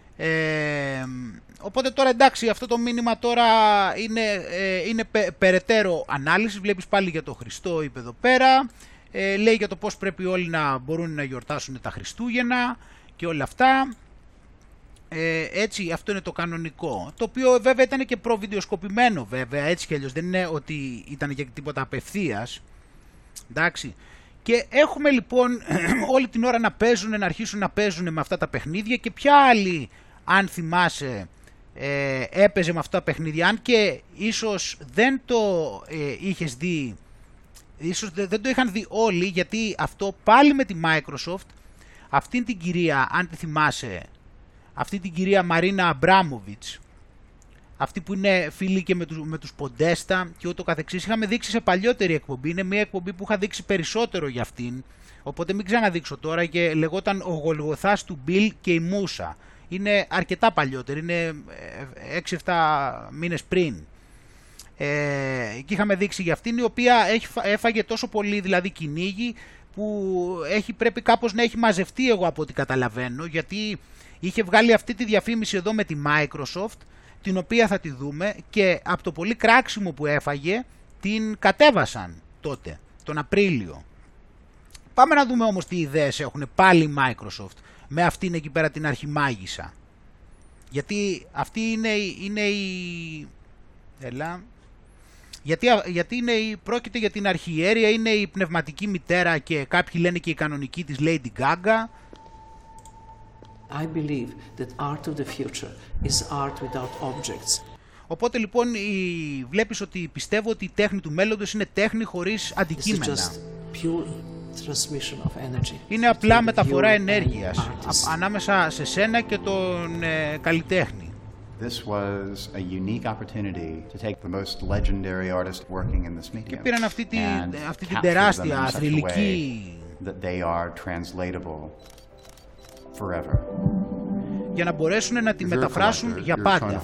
Οπότε τώρα εντάξει, αυτό το μήνυμα τώρα είναι περαιτέρω ανάλυση. Βλέπεις πάλι για το Χριστό, είπε εδώ πέρα, λέει για το πώς πρέπει όλοι να μπορούν να γιορτάσουν τα Χριστούγεννα και όλα αυτά. Έτσι, αυτό είναι το κανονικό, το οποίο βέβαια ήταν και προβιντεοσκοπημένο βέβαια, έτσι κι αλλιώς, δεν είναι ότι ήταν και τίποτα απευθείας, εντάξει. Και έχουμε λοιπόν όλη την ώρα να αρχίσουν να παίζουν με αυτά τα παιχνίδια, και ποια άλλη, αν θυμάσαι, έπαιζε με αυτά τα παιχνίδια, αν και ίσως δεν το είχες δει, ίσως δεν το είχαν δει όλοι, γιατί αυτό πάλι με τη Microsoft, αυτήν την κυρία, αν τη θυμάσαι, αυτή την κυρία Μαρίνα Αμπράμοβιτς, αυτή που είναι φίλη και με τους Ποντέστα και ούτω καθεξής, είχαμε δείξει σε παλιότερη εκπομπή, είναι μια εκπομπή που είχα δείξει περισσότερο για αυτήν, οπότε μην ξαναδείξω τώρα, και λεγόταν ο Γολγοθάς του Μπιλ και η Μούσα. Είναι αρκετά παλιότερη, είναι 6-7 μήνες πριν. Και είχαμε δείξει για αυτήν, η οποία έφαγε τόσο πολύ δηλαδή κυνήγι, που πρέπει κάπως να έχει μαζευτεί, εγώ από ό,τι καταλαβαίνω, γιατί είχε βγάλει αυτή τη διαφήμιση εδώ με τη Microsoft, την οποία θα τη δούμε, και από το πολύ κράξιμο που έφαγε την κατέβασαν τότε, τον Απρίλιο. Πάμε να δούμε όμως τι ιδέες έχουν πάλι η Microsoft με αυτήν εκεί πέρα την αρχιμάγισσα. Γιατί αυτή είναι η... Έλα... Γιατί πρόκειται για την αρχιέρεια, είναι η πνευματική μητέρα και κάποιοι λένε και η κανονική της Lady Gaga. I believe that art of the future is art without objects. Οπότε λοιπόν βλέπεις ότι πιστεύω ότι η τέχνη του μέλλοντος είναι τέχνη χωρίς αντικείμενα. Είναι απλά μεταφορά ενέργειας ανάμεσα σε σένα και τον καλλιτέχνη. This was a unique opportunity to take the most legendary artist working in this medium. Και πήραν αυτή την τεράστια θρυλική that they are translatable forever. Για να μπορέσουν να τη μεταφράσουν για πάντα.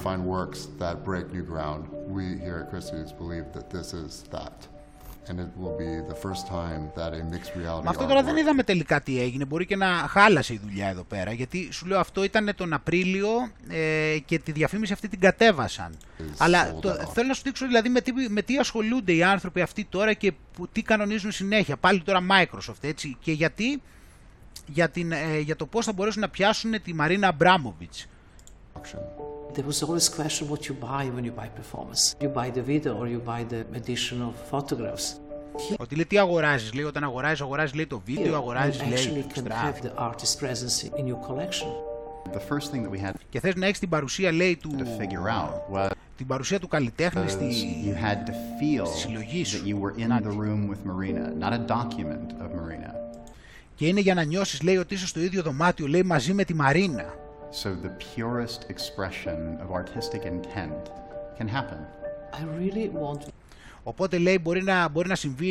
Μα αυτό τώρα δεν είδαμε τελικά τι έγινε, μπορεί και να χάλασε η δουλειά εδώ πέρα, γιατί σου λέω αυτό ήταν τον Απρίλιο και τη διαφήμιση αυτή την κατέβασαν. Αλλά θέλω να σου δείξω δηλαδή με τι ασχολούνται οι άνθρωποι αυτοί τώρα και τι κανονίζουν συνέχεια. Πάλι τώρα Microsoft, έτσι, και γιατί, για το πώς θα μπορέσουν να πιάσουν τη Μαρίνα Αμπράμοβιτς. There was always a question what you buy when you buy performance. You buy the video or you buy the edition of photographs. Ότι λέει τι αγοράζεις, λέει όταν αγοράζεις λέει το βίντεο, αγοράζεις λέει extra. The artist presence in your collection. The first thing that we had και θες να έχεις την παρουσία λέει του την παρουσία του καλλιτέχνη στη συλλογή σου. That you were in the room with Marina, not a document of Marina. Και είναι για να νιώσεις λέει ότι είσαι στο ίδιο δωμάτιο λέει μαζί με τη Μαρίνα. So the purest expression of artistic intent can happen. I really want... Οπότε λέει μπορεί να συμβεί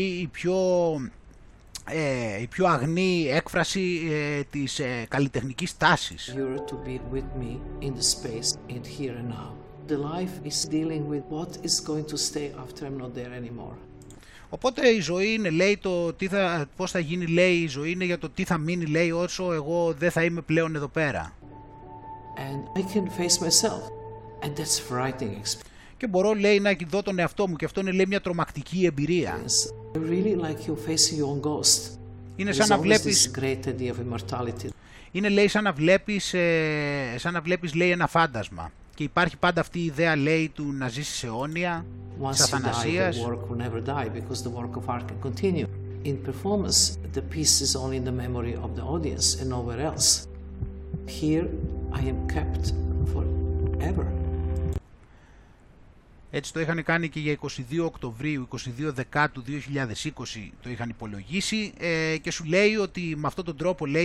η πιο αγνή έκφραση της καλλιτεχνικής τάσης. You're to be with me in the space in here and now. The life is dealing with what is going to stay after I'm not there anymore. Οπότε η ζωή είναι λέει πώς θα γίνει λέει η ζωή είναι για το τι θα μείνει λέει όσο εγώ δεν θα είμαι πλέον εδώ πέρα. And I can face myself. And that's frightening experience. Και μπορώ λέει να δω τον εαυτό μου και αυτό είναι λέει μια τρομακτική εμπειρία. I really like you facing your own ghost. Είναι σαν να βλέπεις είναι λέει σαν να βλέπεις λέει ένα φάντασμα και υπάρχει πάντα αυτή η ιδέα λέει του να ζήσεις αιώνια της αθανασίας. In performance, the piece is only in the memory of the audience and nowhere else. Here, I am kept forever. Έτσι το είχαν κάνει και για 22 Οκτωβρίου, 22 Δεκάτου 2020 το είχαν υπολογίσει και σου λέει ότι με αυτόν τον τρόπο λέει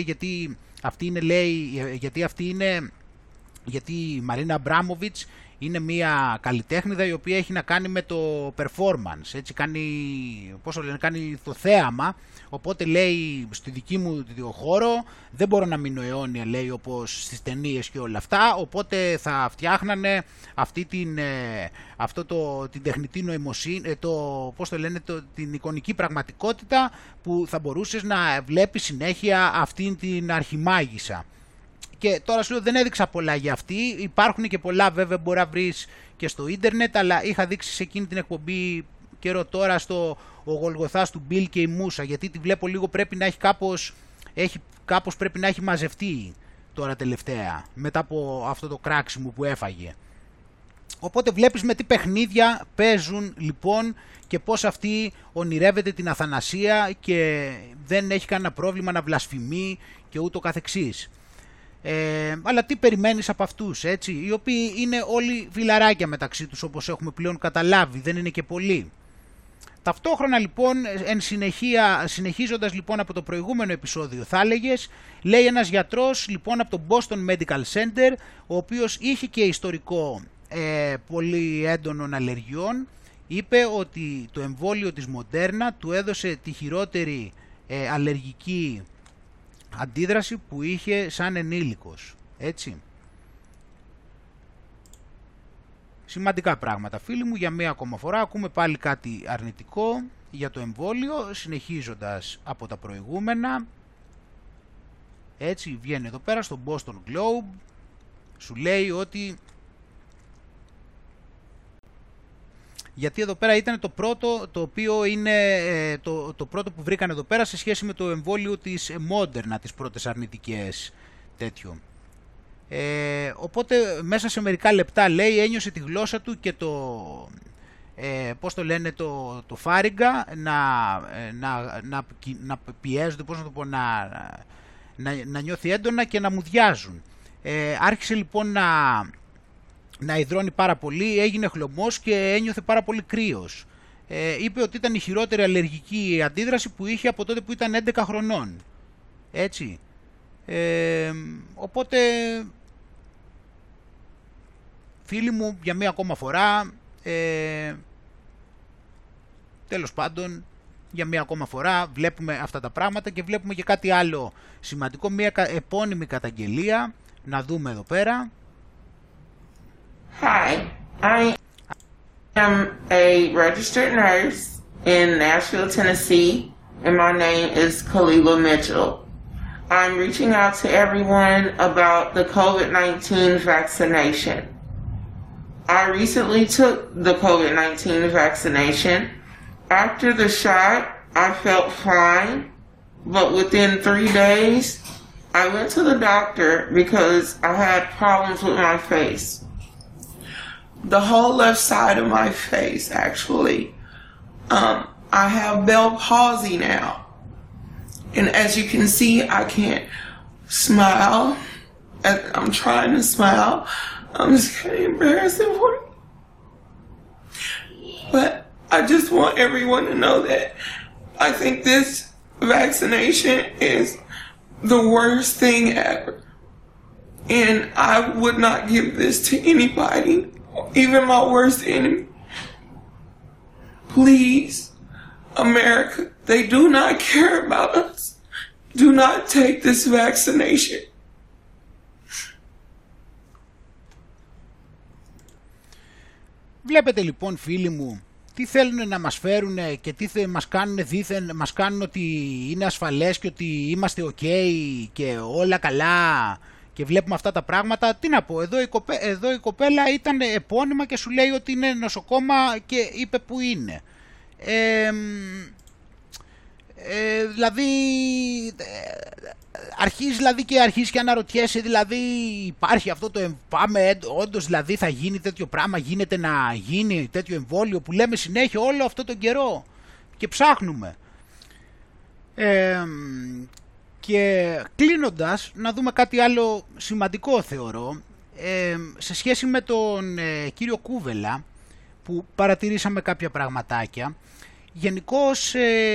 γιατί η Μαρίνα Αμπράμοβιτς είναι μια καλλιτέχνηδα η οποία έχει να κάνει με το performance, έτσι κάνει το θέαμα, οπότε λέει στη δική μου χώρο δεν μπορώ να μείνω αιώνια λέει όπως στις ταινίες και όλα αυτά, οπότε θα φτιάχνανε την τεχνητή νοημοσύνη, την εικονική πραγματικότητα που θα μπορούσες να βλέπεις συνέχεια αυτήν την αρχιμάγισσα. και τώρα σου λέω δεν έδειξα πολλά για αυτή, υπάρχουν και πολλά βέβαια μπορεί να βρεις και στο ίντερνετ, αλλά είχα δείξει σε εκείνη την εκπομπή καιρό τώρα στο ο Γολγοθάς του Μπιλ και η Μούσα, γιατί τη βλέπω λίγο πρέπει να έχει κάπως πρέπει να έχει μαζευτεί τώρα τελευταία, μετά από αυτό το κράξιμο που έφαγε. Οπότε βλέπεις με τι παιχνίδια παίζουν λοιπόν και πώς αυτή ονειρεύεται την αθανασία και δεν έχει κανένα πρόβλημα να βλασφημεί και ούτω καθεξής. Αλλά τι περιμένεις από αυτούς, έτσι, οι οποίοι είναι όλοι φιλαράκια μεταξύ τους όπως έχουμε πλέον καταλάβει, δεν είναι και πολλοί. Ταυτόχρονα λοιπόν, συνεχίζοντας λοιπόν από το προηγούμενο επεισόδιο θα έλεγες, λέει ένας γιατρός λοιπόν από το Boston Medical Center, ο οποίος είχε και ιστορικό πολύ έντονων αλλεργιών, είπε ότι το εμβόλιο της Moderna του έδωσε τη χειρότερη αλλεργική αντίδραση που είχε σαν ενήλικος, έτσι. Σημαντικά πράγματα φίλοι μου, για μία ακόμα φορά ακούμε πάλι κάτι αρνητικό για το εμβόλιο, συνεχίζοντας από τα προηγούμενα, έτσι βγαίνει εδώ πέρα στο Boston Globe, σου λέει ότι, γιατί εδώ πέρα ήταν το πρώτο, το οποίο είναι το πρώτο που βρήκαν εδώ πέρα σε σχέση με το εμβόλιο της Moderna, τις πρώτες αρνητικές τέτοιο. Οπότε μέσα σε μερικά λεπτά λέει ένιωσε τη γλώσσα του και το πώς το λένε το φάριγγα να πιέζονται, πώς να το πω, να νιώθει έντονα και να μουδιάζουν. Άρχισε λοιπόν να υδρώνει πάρα πολύ, έγινε χλωμός και ένιωθε πάρα πολύ κρύος. Είπε ότι ήταν η χειρότερη αλλεργική αντίδραση που είχε από τότε που ήταν 11 χρονών. Έτσι. Οπότε, φίλοι μου, για μία ακόμα φορά, τέλος πάντων, για μία ακόμα φορά βλέπουμε αυτά τα πράγματα και βλέπουμε και κάτι άλλο σημαντικό, μία επώνυμη καταγγελία, να δούμε εδώ πέρα. Hi, I am a registered nurse in Nashville, Tennessee, and my name is Kalila Mitchell. I'm reaching out to everyone about the COVID-19 vaccination. I recently took the COVID-19 vaccination. After the shot, I felt fine, but within 3 days, I went to the doctor because I had problems with my face. The whole left side of my face, actually. I have Bell palsy now. And as you can see, I can't smile. I'm trying to smile. I'm just kind of embarrassing for it. But I just want everyone to know that I think this vaccination is the worst thing ever. And I would not give this to anybody, even my worst enemy. Please, America, they do not care about us. Do not take this vaccination. Βλέπετε λοιπόν φίλοι μου τι θέλουν να μας φέρουν και τι μας κάνουν δήθεν, μας κάνουν ότι είναι ασφαλές και ότι είμαστε ok και όλα καλά και βλέπουμε αυτά τα πράγματα. Τι να πω, εδώ η κοπέλα ήταν επώνυμα και σου λέει ότι είναι νοσοκόμα και είπε που είναι. Δηλαδή αρχίζει και αναρωτιέσαι, δηλαδή υπάρχει αυτό το πάμε όντως, δηλαδή θα γίνει τέτοιο πράγμα, γίνεται να γίνει τέτοιο εμβόλιο που λέμε συνέχεια όλο αυτό τον καιρό και ψάχνουμε. Και κλείνοντας να δούμε κάτι άλλο σημαντικό θεωρώ, σε σχέση με τον κύριο Κούβελα που παρατηρήσαμε κάποια πραγματάκια. Γενικώς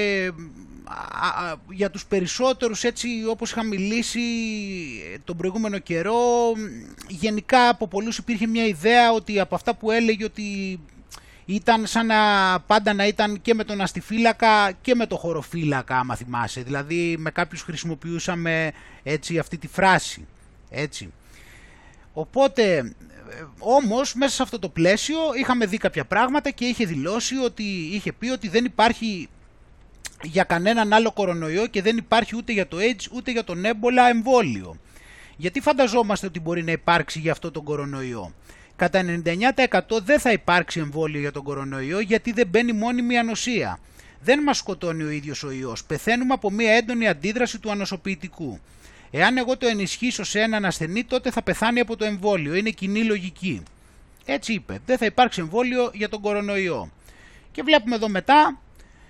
για τους περισσότερους, έτσι όπως είχα μιλήσει τον προηγούμενο καιρό, γενικά από πολλούς υπήρχε μια ιδέα ότι από αυτά που έλεγε ότι ήταν σαν να πάντα να ήταν και με τον αστιφύλακα και με τον χωροφύλακα, άμα θυμάσαι. Δηλαδή με κάποιους χρησιμοποιούσαμε έτσι αυτή τη φράση, έτσι. Οπότε όμως μέσα σε αυτό το πλαίσιο είχαμε δει κάποια πράγματα και είχε δηλώσει ότι είχε πει ότι δεν υπάρχει για κανέναν άλλο κορονοϊό και δεν υπάρχει ούτε για το AIDS ούτε για τον έμπολα εμβόλιο. Γιατί φανταζόμαστε ότι μπορεί να υπάρξει για αυτό τον κορονοϊό? Κατά 99% δεν θα υπάρξει εμβόλιο για τον κορονοϊό, γιατί δεν μπαίνει μόνιμη ανοσία. Δεν μας σκοτώνει ο ίδιος ο ιός. Πεθαίνουμε από μια έντονη αντίδραση του ανοσοποιητικού. Εάν εγώ το ενισχύσω σε έναν ασθενή, τότε θα πεθάνει από το εμβόλιο. Είναι κοινή λογική. Έτσι είπε. Δεν θα υπάρξει εμβόλιο για τον κορονοϊό. Και βλέπουμε εδώ μετά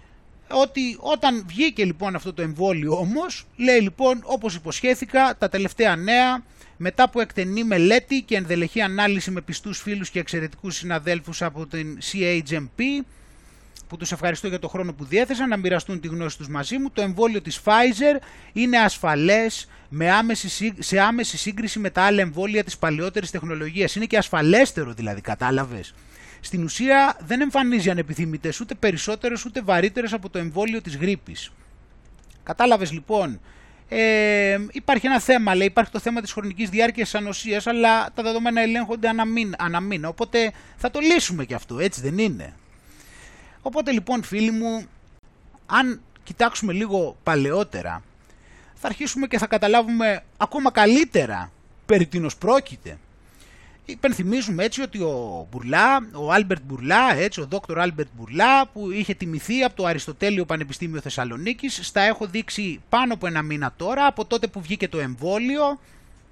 ότι όταν βγήκε λοιπόν αυτό το εμβόλιο όμως, λέει λοιπόν, όπως υποσχέθηκα, τα τελευταία νέα, μετά από εκτενή μελέτη και ενδελεχή ανάλυση με πιστούς φίλους και εξαιρετικούς συναδέλφους από την CHMP, που τους ευχαριστώ για το χρόνο που διέθεσαν να μοιραστούν τη γνώση τους μαζί μου, το εμβόλιο της Pfizer είναι ασφαλές σε άμεση σύγκριση με τα άλλα εμβόλια της παλαιότερης τεχνολογίας. Είναι και ασφαλέστερο δηλαδή, κατάλαβες. Στην ουσία δεν εμφανίζει ανεπιθύμητες ούτε περισσότερες ούτε βαρύτερες από το εμβόλιο της γρίπης. Κατάλαβες λοιπόν. Υπάρχει ένα θέμα, λέει, υπάρχει το θέμα της χρονικής διάρκειας της ανοσίας, αλλά τα δεδομένα ελέγχονται ανά μήνα, οπότε θα το λύσουμε και αυτό, έτσι δεν είναι? Οπότε λοιπόν φίλοι μου, αν κοιτάξουμε λίγο παλαιότερα, θα αρχίσουμε και θα καταλάβουμε ακόμα καλύτερα περί τίνος πρόκειται. Υπενθυμίζουμε έτσι ότι ο Άλμπερτ Μπουρλά, έτσι, ο Δόκτωρ Άλμπερτ Μπουρλά, που είχε τιμηθεί από το Αριστοτέλειο Πανεπιστήμιο Θεσσαλονίκης, στα έχω δείξει πάνω από ένα μήνα τώρα, από τότε που βγήκε το εμβόλιο,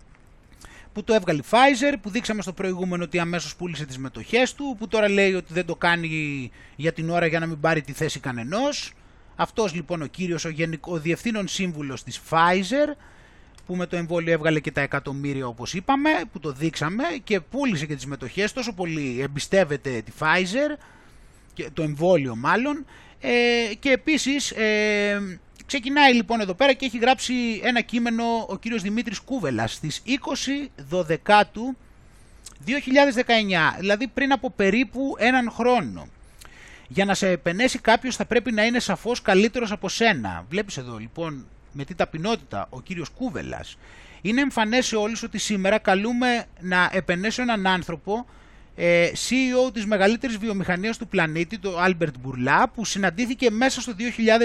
που το έβγαλε η Pfizer, που δείξαμε στο προηγούμενο ότι αμέσως πούλησε τις μετοχές του, που τώρα λέει ότι δεν το κάνει για την ώρα για να μην πάρει τη θέση κανενός. Αυτός λοιπόν ο κύριος, ο διευθύνων σύμβουλος της Pfizer, που με το εμβόλιο έβγαλε και τα εκατομμύρια όπως είπαμε, που το δείξαμε και πούλησε και τις μετοχές, τόσο πολύ εμπιστεύεται τη Pfizer, και το εμβόλιο μάλλον, και επίσης ξεκινάει λοιπόν εδώ πέρα και έχει γράψει ένα κείμενο ο κύριος Δημήτρης Κούβελας στις 20/12/2019, δηλαδή πριν από περίπου έναν χρόνο. Για να σε επενέσει κάποιος θα πρέπει να είναι σαφώς καλύτερος από σένα. Βλέπεις εδώ λοιπόν με τι ταπεινότητα ο κύριος Κούβελας. Είναι εμφανές σε όλους ότι σήμερα καλούμε να επενέσω έναν άνθρωπο, CEO της μεγαλύτερης βιομηχανίας του πλανήτη, το Άλμπερτ Μπουρλά, που συναντήθηκε μέσα στο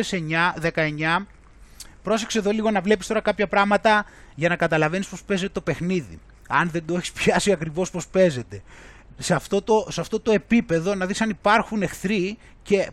2019. Πρόσεξε εδώ λίγο να βλέπεις τώρα κάποια πράγματα για να καταλαβαίνεις πώς παίζεται το παιχνίδι, αν δεν το έχεις πιάσει ακριβώς πώς παίζεται. Σε αυτό το επίπεδο να δεις αν υπάρχουν εχθροί και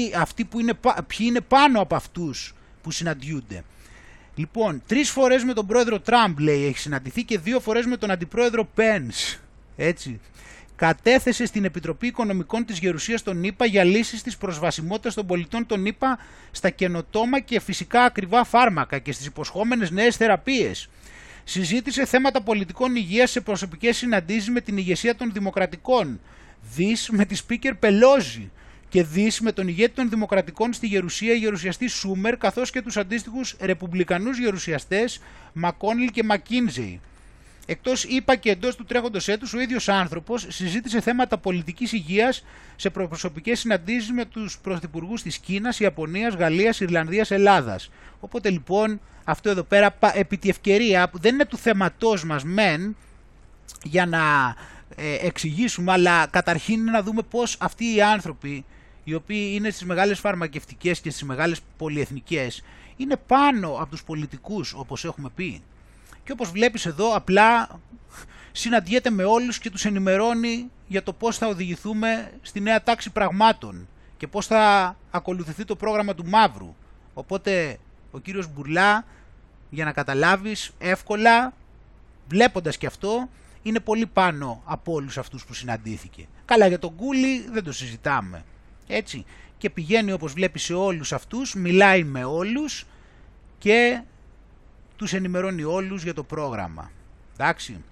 ποιοι είναι πάνω από αυτούς που συναντιούνται. Λοιπόν, 3 φορές με τον πρόεδρο Τραμπ, λέει, έχει συναντηθεί και 2 φορές με τον αντιπρόεδρο Πένς. Έτσι. Κατέθεσε στην Επιτροπή Οικονομικών της Γερουσίας των ΗΠΑ για λύσεις της προσβασιμότητας των πολιτών των ΗΠΑ στα καινοτόμα και φυσικά ακριβά φάρμακα και στις υποσχόμενες νέες θεραπείες. Συζήτησε θέματα πολιτικών υγείας σε προσωπικές συναντήσεις με την ηγεσία των Δημοκρατικών, δις με τη Σπίκερ Πελόζη και δις με τον ηγέτη των Δημοκρατικών στη Γερουσία, γερουσιαστή Σούμερ, καθώς και τους αντίστοιχους ρεπουμπλικανούς γερουσιαστές Μακόνιλ και Μακίνζεϊ. Εκτός ΗΠΑ και εντός του τρέχοντος έτους, ο ίδιος άνθρωπος συζήτησε θέματα πολιτικής υγείας σε προσωπικές συναντήσεις με τους πρωθυπουργούς της Κίνας, Ιαπωνίας, Γαλλίας, Ιρλανδίας, Ελλάδας. Οπότε λοιπόν αυτό εδώ πέρα επί τη ευκαιρία που δεν είναι του θέματός μας μεν για να εξηγήσουμε, αλλά καταρχήν είναι να δούμε πώς αυτοί οι άνθρωποι, οι οποίοι είναι στις μεγάλες φαρμακευτικές και στις μεγάλες πολυεθνικές, είναι πάνω από τους πολιτικούς, όπως έχουμε πει. Και όπως βλέπεις εδώ, απλά συναντιέται με όλους και τους ενημερώνει για το πώς θα οδηγηθούμε στη νέα τάξη πραγμάτων και πώς θα ακολουθηθεί το πρόγραμμα του μαύρου. Οπότε ο κύριος Μπουρλά, για να καταλάβεις εύκολα, βλέποντας και αυτό, είναι πολύ πάνω από όλους αυτούς που συναντήθηκε. Καλά, για τον Κούλι δεν το συζητάμε. Έτσι. Και πηγαίνει, όπως βλέπεις, σε όλους αυτούς, μιλάει με όλους και τους ενημερώνει όλους για το πρόγραμμα. Εντάξει.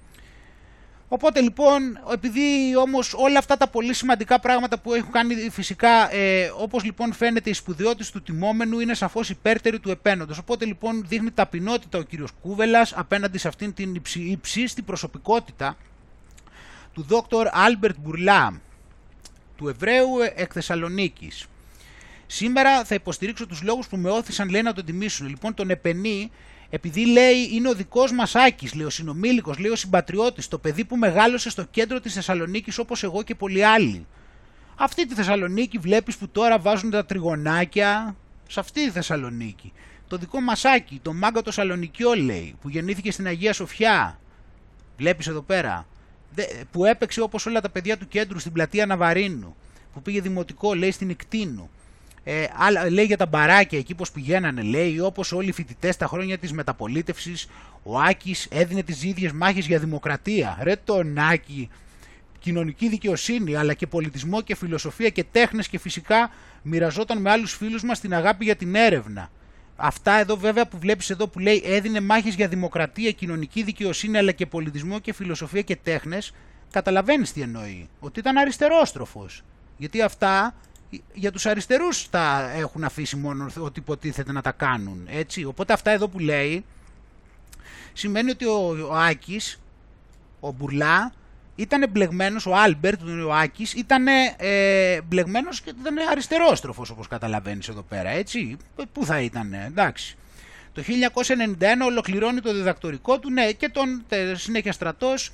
Οπότε λοιπόν, επειδή όμως όλα αυτά τα πολύ σημαντικά πράγματα που έχουν κάνει φυσικά, όπως λοιπόν φαίνεται η σπουδαιότητα του τιμόμενου είναι σαφώς υπέρτερη του επένοντος. Οπότε λοιπόν δείχνει ταπεινότητα ο κύριος Κούβελας απέναντι σε αυτήν την υψίστη προσωπικότητα του Δόκτωρ Άλμπερτ Μπουρλά, του Εβραίου εκ Θεσσαλονίκης. Σήμερα θα υποστηρίξω τους λόγους που με όθησαν, λέει, να τον τιμήσουν. Λοιπόν, τον επενεί επειδή, λέει, είναι ο δικός μας Άκης, λέει, ο συνομήλικος, λέει, ο συμπατριώτης, το παιδί που μεγάλωσε στο κέντρο της Θεσσαλονίκης όπως εγώ και πολλοί άλλοι. Αυτή τη Θεσσαλονίκη βλέπεις που τώρα βάζουν τα τριγωνάκια, σε αυτή τη Θεσσαλονίκη. το δικό Μασάκι, τον Μάγκα το Σαλονικιό λέει, που γεννήθηκε στην Αγία Σοφιά. Βλέπεις εδώ πέρα. Που έπαιξε όπως όλα τα παιδιά του κέντρου στην πλατεία Ναβαρίνου. Που πήγε δημοτικό, λέει, στην Ικτίνου. Λέει για τα μπαράκια εκεί πως πηγαίνανε, λέει, όπως όλοι οι φοιτητές τα χρόνια της μεταπολίτευσης, ο Άκης έδινε τις ίδιες μάχες για δημοκρατία. Ρε τον Άκη, κοινωνική δικαιοσύνη, αλλά και πολιτισμό και φιλοσοφία και τέχνες, και φυσικά μοιραζόταν με άλλους φίλους μας την αγάπη για την έρευνα. Αυτά εδώ βέβαια που βλέπεις εδώ που λέει έδινε μάχες για δημοκρατία, κοινωνική δικαιοσύνη, αλλά και πολιτισμό και φιλοσοφία και τέχνες, καταλαβαίνεις τι εννοεί, ότι ήταν αριστερόστροφος. Γιατί αυτά για τους αριστερούς τα έχουν αφήσει μόνο ότι υποτίθεται να τα κάνουν, έτσι. Οπότε αυτά εδώ που λέει σημαίνει ότι ο Άκης, ο Μπουρλά, ήταν μπλεγμένος, ο Άλμπερτ, ο Άκης, ήταν μπλεγμένος και ήταν αριστερόστροφος, όπως καταλαβαίνεις εδώ πέρα, έτσι. Πού θα ήταν, εντάξει. Το 1991 ολοκληρώνει το διδακτορικό του, ναι, και τον συνέχεια στρατός,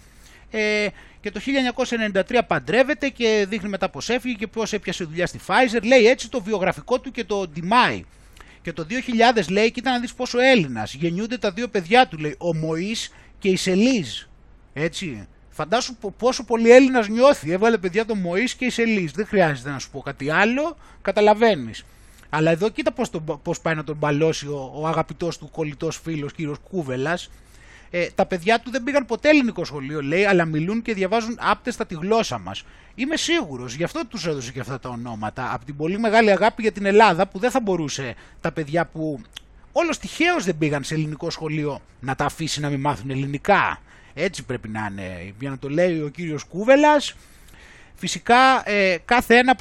και το 1993 παντρεύεται και δείχνει μετά πως έφυγε και πως έπιασε δουλειά στη Pfizer, λέει έτσι το βιογραφικό του και το τιμάει. Και το 2000 λέει, κοίτα να δεις πόσο Έλληνας, γεννιούνται τα δύο παιδιά του, λέει, ο Μωής και η Σελίζ, έτσι. Φαντάσου πόσο πολύ Έλληνας νιώθει, έβαλε παιδιά το Μωής και η Σελίζ, δεν χρειάζεται να σου πω κάτι άλλο, καταλαβαίνεις. Αλλά εδώ κοίτα πώς πάει να τον μπαλώσει ο αγαπητός του κολλητός φίλος κύριος Κούβελας. Τα παιδιά του δεν πήγαν ποτέ ελληνικό σχολείο, λέει, αλλά μιλούν και διαβάζουν άπτεστα τη γλώσσα μας. Είμαι σίγουρος, γι' αυτό τους έδωσε και αυτά τα ονόματα, από την πολύ μεγάλη αγάπη για την Ελλάδα, που δεν θα μπορούσε τα παιδιά που όλος τυχαίως δεν πήγαν σε ελληνικό σχολείο να τα αφήσει να μην μάθουν ελληνικά. Έτσι πρέπει να είναι, για να το λέει ο κύριος Κούβελας. Φυσικά κάθε ένα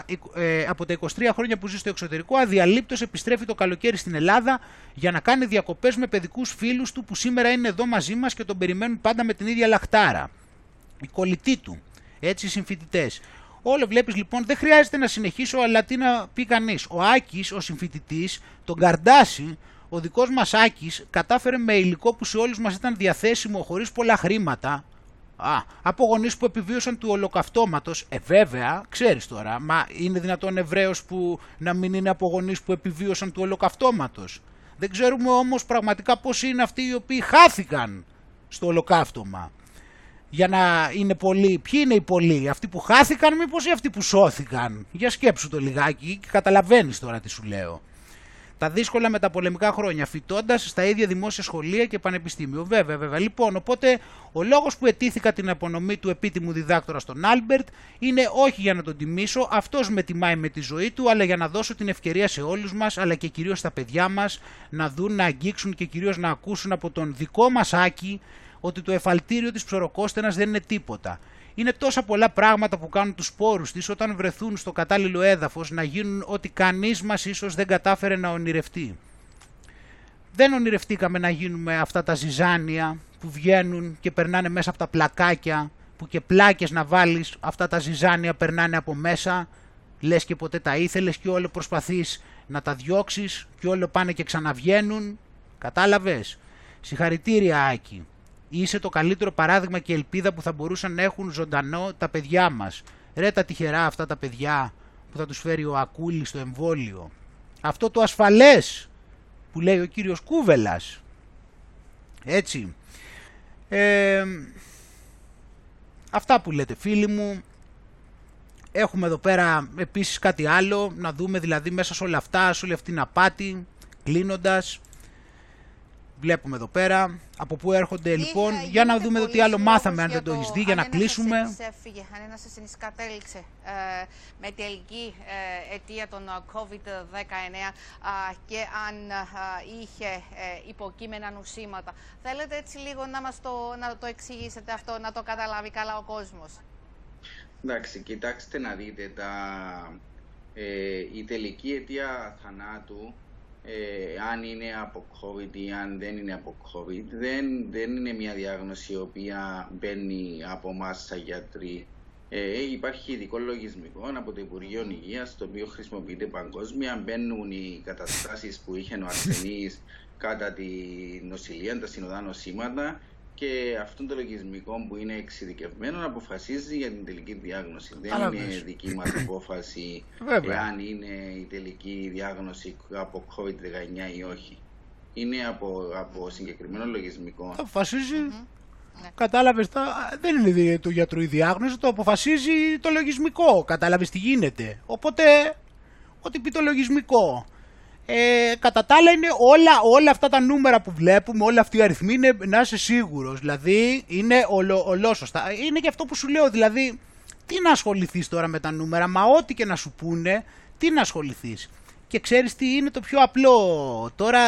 από τα 23 χρόνια που ζει στο εξωτερικό αδιαλείπτως επιστρέφει το καλοκαίρι στην Ελλάδα για να κάνει διακοπές με παιδικούς φίλους του που σήμερα είναι εδώ μαζί μας και τον περιμένουν πάντα με την ίδια λαχτάρα. Οι κολλητοί του, έτσι οι συμφοιτητές. Όλο βλέπεις λοιπόν, δεν χρειάζεται να συνεχίσω, αλλά τι να πει κανείς. Ο Άκης, ο συμφοιτητής, τον Καρντάση, ο δικός μας Άκης, κατάφερε με υλικό που σε όλους μας ήταν διαθέσιμο χωρίς πολλά χρήματα. Από γονείς που επιβίωσαν του ολοκαυτώματος, βέβαια, ξέρεις τώρα, μα είναι δυνατόν Εβραίος που να μην είναι από γονείς που επιβίωσαν του ολοκαυτώματος? Δεν ξέρουμε όμως πραγματικά πώς είναι αυτοί οι οποίοι χάθηκαν στο ολοκαύτωμα. Για να είναι πολλοί, ποιοι είναι οι πολλοί, αυτοί που χάθηκαν μήπως ή αυτοί που σώθηκαν? Για σκέψου το λιγάκι και καταλαβαίνεις τώρα τι σου λέω. Τα δύσκολα μεταπολεμικά χρόνια, φοιτώντας στα ίδια δημόσια σχολεία και πανεπιστήμιο. Βέβαια. Λοιπόν, οπότε ο λόγος που ετήθηκα την απονομή του επίτιμου διδάκτορα στον Άλμπερτ είναι όχι για να τον τιμήσω, αυτός με τιμάει με τη ζωή του, αλλά για να δώσω την ευκαιρία σε όλους μας, αλλά και κυρίως στα παιδιά μας, να δουν, να αγγίξουν και κυρίως να ακούσουν από τον δικό μας Άκη ότι το εφαλτήριο της ψωροκόστενας δεν είναι τίποτα. Είναι τόσα πολλά πράγματα που κάνουν τους σπόρους της όταν βρεθούν στο κατάλληλο έδαφος να γίνουν ό,τι κανείς μας ίσως δεν κατάφερε να ονειρευτεί. Δεν ονειρευτήκαμε να γίνουμε αυτά τα ζυζάνια που βγαίνουν και περνάνε μέσα από τα πλακάκια, που και πλάκες να βάλεις, αυτά τα ζυζάνια περνάνε από μέσα, λες και ποτέ τα ήθελες και όλο προσπαθείς να τα διώξεις και όλο πάνε και ξαναβγαίνουν. Κατάλαβες? Συγχαρητήρια Άκη. Είσαι το καλύτερο παράδειγμα και ελπίδα που θα μπορούσαν να έχουν ζωντανό τα παιδιά μας. Ρε τα τυχερά αυτά τα παιδιά που θα τους φέρει ο Ακούλης στο εμβόλιο. Αυτό το ασφαλές που λέει ο κύριος Κούβελας. Έτσι. Αυτά που λέτε φίλοι μου. Έχουμε εδώ πέρα επίσης κάτι άλλο. Να δούμε δηλαδή μέσα σε όλα αυτά, σε όλη αυτή την απάτη, κλείνοντας. Βλέπουμε εδώ πέρα από πού έρχονται λοιπόν. Για να δούμε τι άλλο μάθαμε, αν δεν το έχεις δει, για να κλείσουμε. Αν ένας ασθενής κατέληξε με τελική αιτία των COVID-19 και αν είχε υποκείμενα νοσήματα. Θέλετε έτσι λίγο να το εξηγήσετε αυτό, να το καταλάβει καλά ο κόσμος? Εντάξει, κοιτάξτε να δείτε, η τελική αιτία θανάτου, αν είναι από COVID ή αν δεν είναι από COVID, δεν είναι μια διάγνωση η οποία μπαίνει από εμάς σαν γιατροί. Υπάρχει ειδικό λογισμικό από το Υπουργείο Υγείας, το οποίο χρησιμοποιείται παγκόσμια. Μπαίνουν οι καταστάσεις που είχε ο ασθενής κατά τη νοσηλεία, τα συνοδά νοσήματα, και αυτό το λογισμικό που είναι εξειδικευμένο αποφασίζει για την τελική διάγνωση. Δεν είναι δική μας απόφαση εάν είναι η τελική διάγνωση από COVID-19 ή όχι. Είναι από συγκεκριμένο λογισμικό. Αποφασίζει, κατάλαβες, δεν είναι του γιατρού η διάγνωση, το αποφασίζει το λογισμικό. Κατάλαβες τι γίνεται. Οπότε, ό,τι πει το λογισμικό. Κατά τα άλλα είναι όλα αυτά τα νούμερα που βλέπουμε, όλα αυτοί οι αριθμοί είναι, να είσαι σίγουρος, δηλαδή είναι ολόσωστα. Είναι και αυτό που σου λέω, δηλαδή τι να ασχοληθείς τώρα με τα νούμερα, μα ό,τι και να σου πούνε, τι να ασχοληθείς. Και ξέρεις τι είναι το πιο απλό, τώρα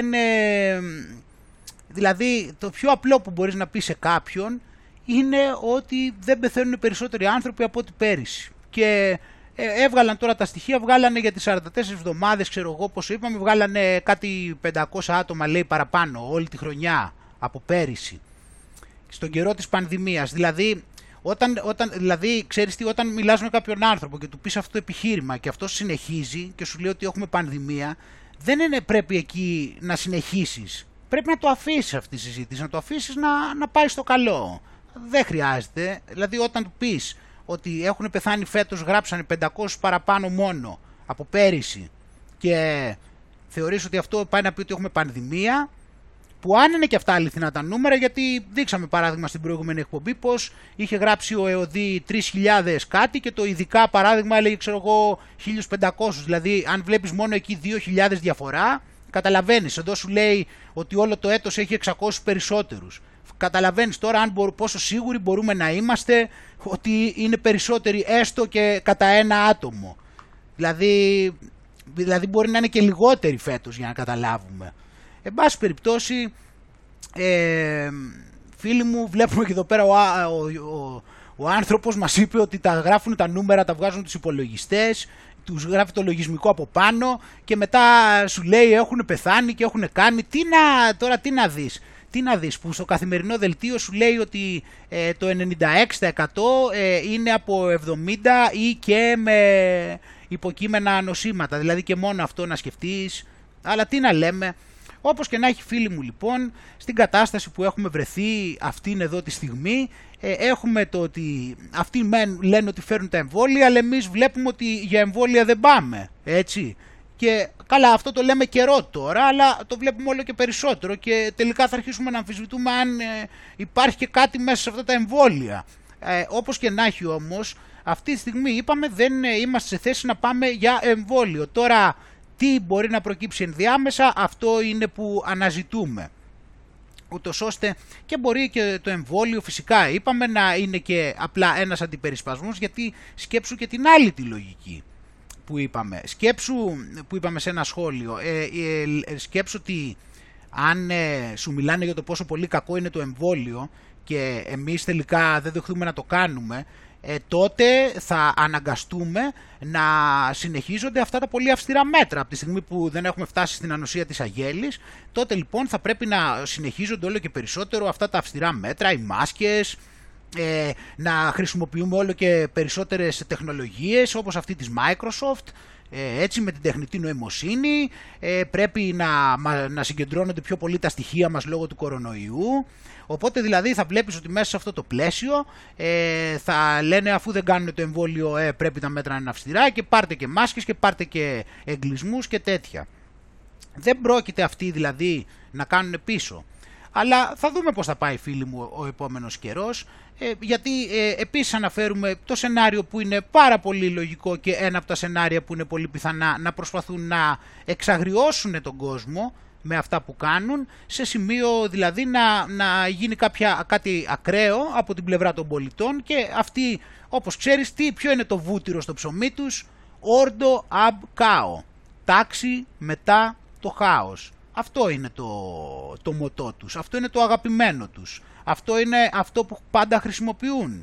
δηλαδή το πιο απλό που μπορείς να πεις σε κάποιον είναι ότι δεν πεθαίνουν περισσότεροι άνθρωποι από ό,τι πέρυσι. Και έβγαλαν τώρα τα στοιχεία, βγάλανε για τις 44 εβδομάδες, ξέρω εγώ πόσο είπαμε, βγάλανε κάτι 500 άτομα λέει παραπάνω όλη τη χρονιά από πέρυσι, στον καιρό της πανδημίας. Δηλαδή, δηλαδή ξέρεις τι, όταν μιλάς με κάποιον άνθρωπο και του πεις αυτό το επιχείρημα και αυτός συνεχίζει και σου λέει ότι έχουμε πανδημία, δεν είναι πρέπει εκεί να συνεχίσεις. Πρέπει να το αφήσεις αυτή τη συζήτηση, να το αφήσεις να πάει στο καλό. Δεν χρειάζεται, δηλαδή όταν του πεις ότι έχουν πεθάνει φέτος, γράψανε 500 παραπάνω μόνο από πέρυσι και θεωρείς ότι αυτό πάει να πει ότι έχουμε πανδημία, που αν είναι και αυτά αληθινά τα νούμερα, γιατί δείξαμε παράδειγμα στην προηγούμενη εκπομπή πως είχε γράψει ο ΕΟΔΗ 3.000 κάτι και το ειδικά παράδειγμα έλεγε ξέρω εγώ 1.500, δηλαδή αν βλέπεις μόνο εκεί 2.000 διαφορά, καταλαβαίνεις, εδώ σου λέει ότι όλο το έτος έχει 600 περισσότερους. Καταλαβαίνεις τώρα πόσο σίγουροι μπορούμε να είμαστε ότι είναι περισσότεροι έστω και κατά ένα άτομο. Δηλαδή μπορεί να είναι και λιγότεροι φέτος για να καταλάβουμε. Εν πάση περιπτώσει, φίλοι μου, βλέπουμε και εδώ πέρα ο άνθρωπος μας είπε ότι τα γράφουν τα νούμερα, τα βγάζουν τους υπολογιστές, τους γράφει το λογισμικό από πάνω και μετά σου λέει έχουν πεθάνει και έχουν κάνει. Τι να δεις. Τι να δεις που στο καθημερινό δελτίο σου λέει ότι το 96% είναι από 70 ή και με υποκείμενα νοσήματα. Δηλαδή και μόνο αυτό να σκεφτείς. Αλλά τι να λέμε. Όπως και να έχει φίλοι μου λοιπόν, στην κατάσταση που έχουμε βρεθεί αυτήν εδώ τη στιγμή, έχουμε το ότι αυτοί λένε ότι φέρουν τα εμβόλια, αλλά εμείς βλέπουμε ότι για εμβόλια δεν πάμε, έτσι. Και καλά, αυτό το λέμε καιρό τώρα, αλλά το βλέπουμε όλο και περισσότερο και τελικά θα αρχίσουμε να αμφισβητούμε αν υπάρχει και κάτι μέσα σε αυτά τα εμβόλια. Όπως και να έχει όμως, αυτή τη στιγμή είπαμε δεν είμαστε σε θέση να πάμε για εμβόλιο. Τώρα τι μπορεί να προκύψει ενδιάμεσα, αυτό είναι που αναζητούμε. Ούτως ώστε και μπορεί και το εμβόλιο φυσικά είπαμε να είναι και απλά ένας αντιπερισπασμός, γιατί σκέψου και την άλλη τη λογική που είπαμε. Σκέψου που είπαμε σε ένα σχόλιο, σκέψου ότι αν σου μιλάνε για το πόσο πολύ κακό είναι το εμβόλιο και εμείς τελικά δεν δεχτούμε να το κάνουμε, τότε θα αναγκαστούμε να συνεχίζονται αυτά τα πολύ αυστηρά μέτρα. Από τη στιγμή που δεν έχουμε φτάσει στην ανοσία της αγέλης, τότε λοιπόν θα πρέπει να συνεχίζονται όλο και περισσότερο αυτά τα αυστηρά μέτρα, οι μάσκες, να χρησιμοποιούμε όλο και περισσότερες τεχνολογίες όπως αυτή της Microsoft, έτσι με την τεχνητή νοημοσύνη, πρέπει να συγκεντρώνονται πιο πολύ τα στοιχεία μας λόγω του κορονοϊού. Οπότε δηλαδή θα βλέπεις ότι μέσα σε αυτό το πλαίσιο θα λένε αφού δεν κάνουν το εμβόλιο πρέπει τα μέτρα να είναι αυστηρά και πάρτε και μάσκες και πάρτε και εγκλισμούς και τέτοια. Δεν πρόκειται αυτοί δηλαδή να κάνουν πίσω. Αλλά θα δούμε πώς θα πάει φίλοι μου ο επόμενος καιρός, γιατί επίσης αναφέρουμε το σενάριο που είναι πάρα πολύ λογικό και ένα από τα σενάρια που είναι πολύ πιθανά να προσπαθούν να εξαγριώσουν τον κόσμο με αυτά που κάνουν, σε σημείο δηλαδή να γίνει κάτι ακραίο από την πλευρά των πολιτών και αυτοί, όπως ξέρεις, ποιο είναι το βούτυρο στο ψωμί τους, ordo ab cao, τάξη μετά το χάος. Αυτό είναι το μοτό τους, αυτό είναι το αγαπημένο τους, αυτό είναι αυτό που πάντα χρησιμοποιούν.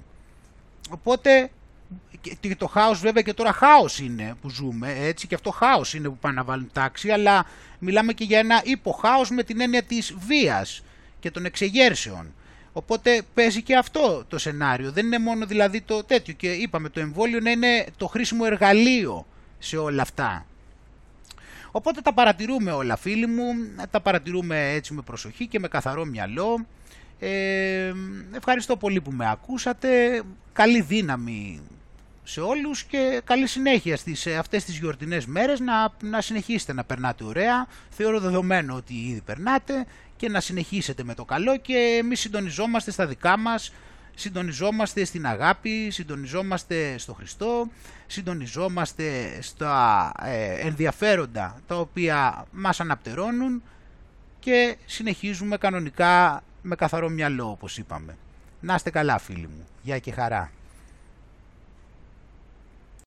Οπότε και το χάος βέβαια και τώρα χάος είναι που ζούμε, έτσι, και αυτό χάος είναι που πάνε να βάλουν τάξη, αλλά μιλάμε και για ένα υποχάος με την έννοια της βίας και των εξεγέρσεων. Οπότε παίζει και αυτό το σενάριο, δεν είναι μόνο δηλαδή το τέτοιο, και είπαμε το εμβόλιο να είναι το χρήσιμο εργαλείο σε όλα αυτά. Οπότε τα παρατηρούμε όλα φίλοι μου, τα παρατηρούμε έτσι με προσοχή και με καθαρό μυαλό. Ευχαριστώ πολύ που με ακούσατε. Καλή δύναμη σε όλους και καλή συνέχεια σε αυτές τις γιορτινές μέρες, να συνεχίσετε να περνάτε ωραία. Θεωρώ δεδομένο ότι ήδη περνάτε, και να συνεχίσετε με το καλό, και εμείς συντονιζόμαστε στα δικά μας, συντονιζόμαστε στην αγάπη, συντονιζόμαστε στο Χριστό, συντονιζόμαστε στα ενδιαφέροντα τα οποία μας αναπτερώνουν, και συνεχίζουμε κανονικά με καθαρό μυαλό, όπως είπαμε. Να είστε καλά, φίλοι μου. Γεια και χαρά.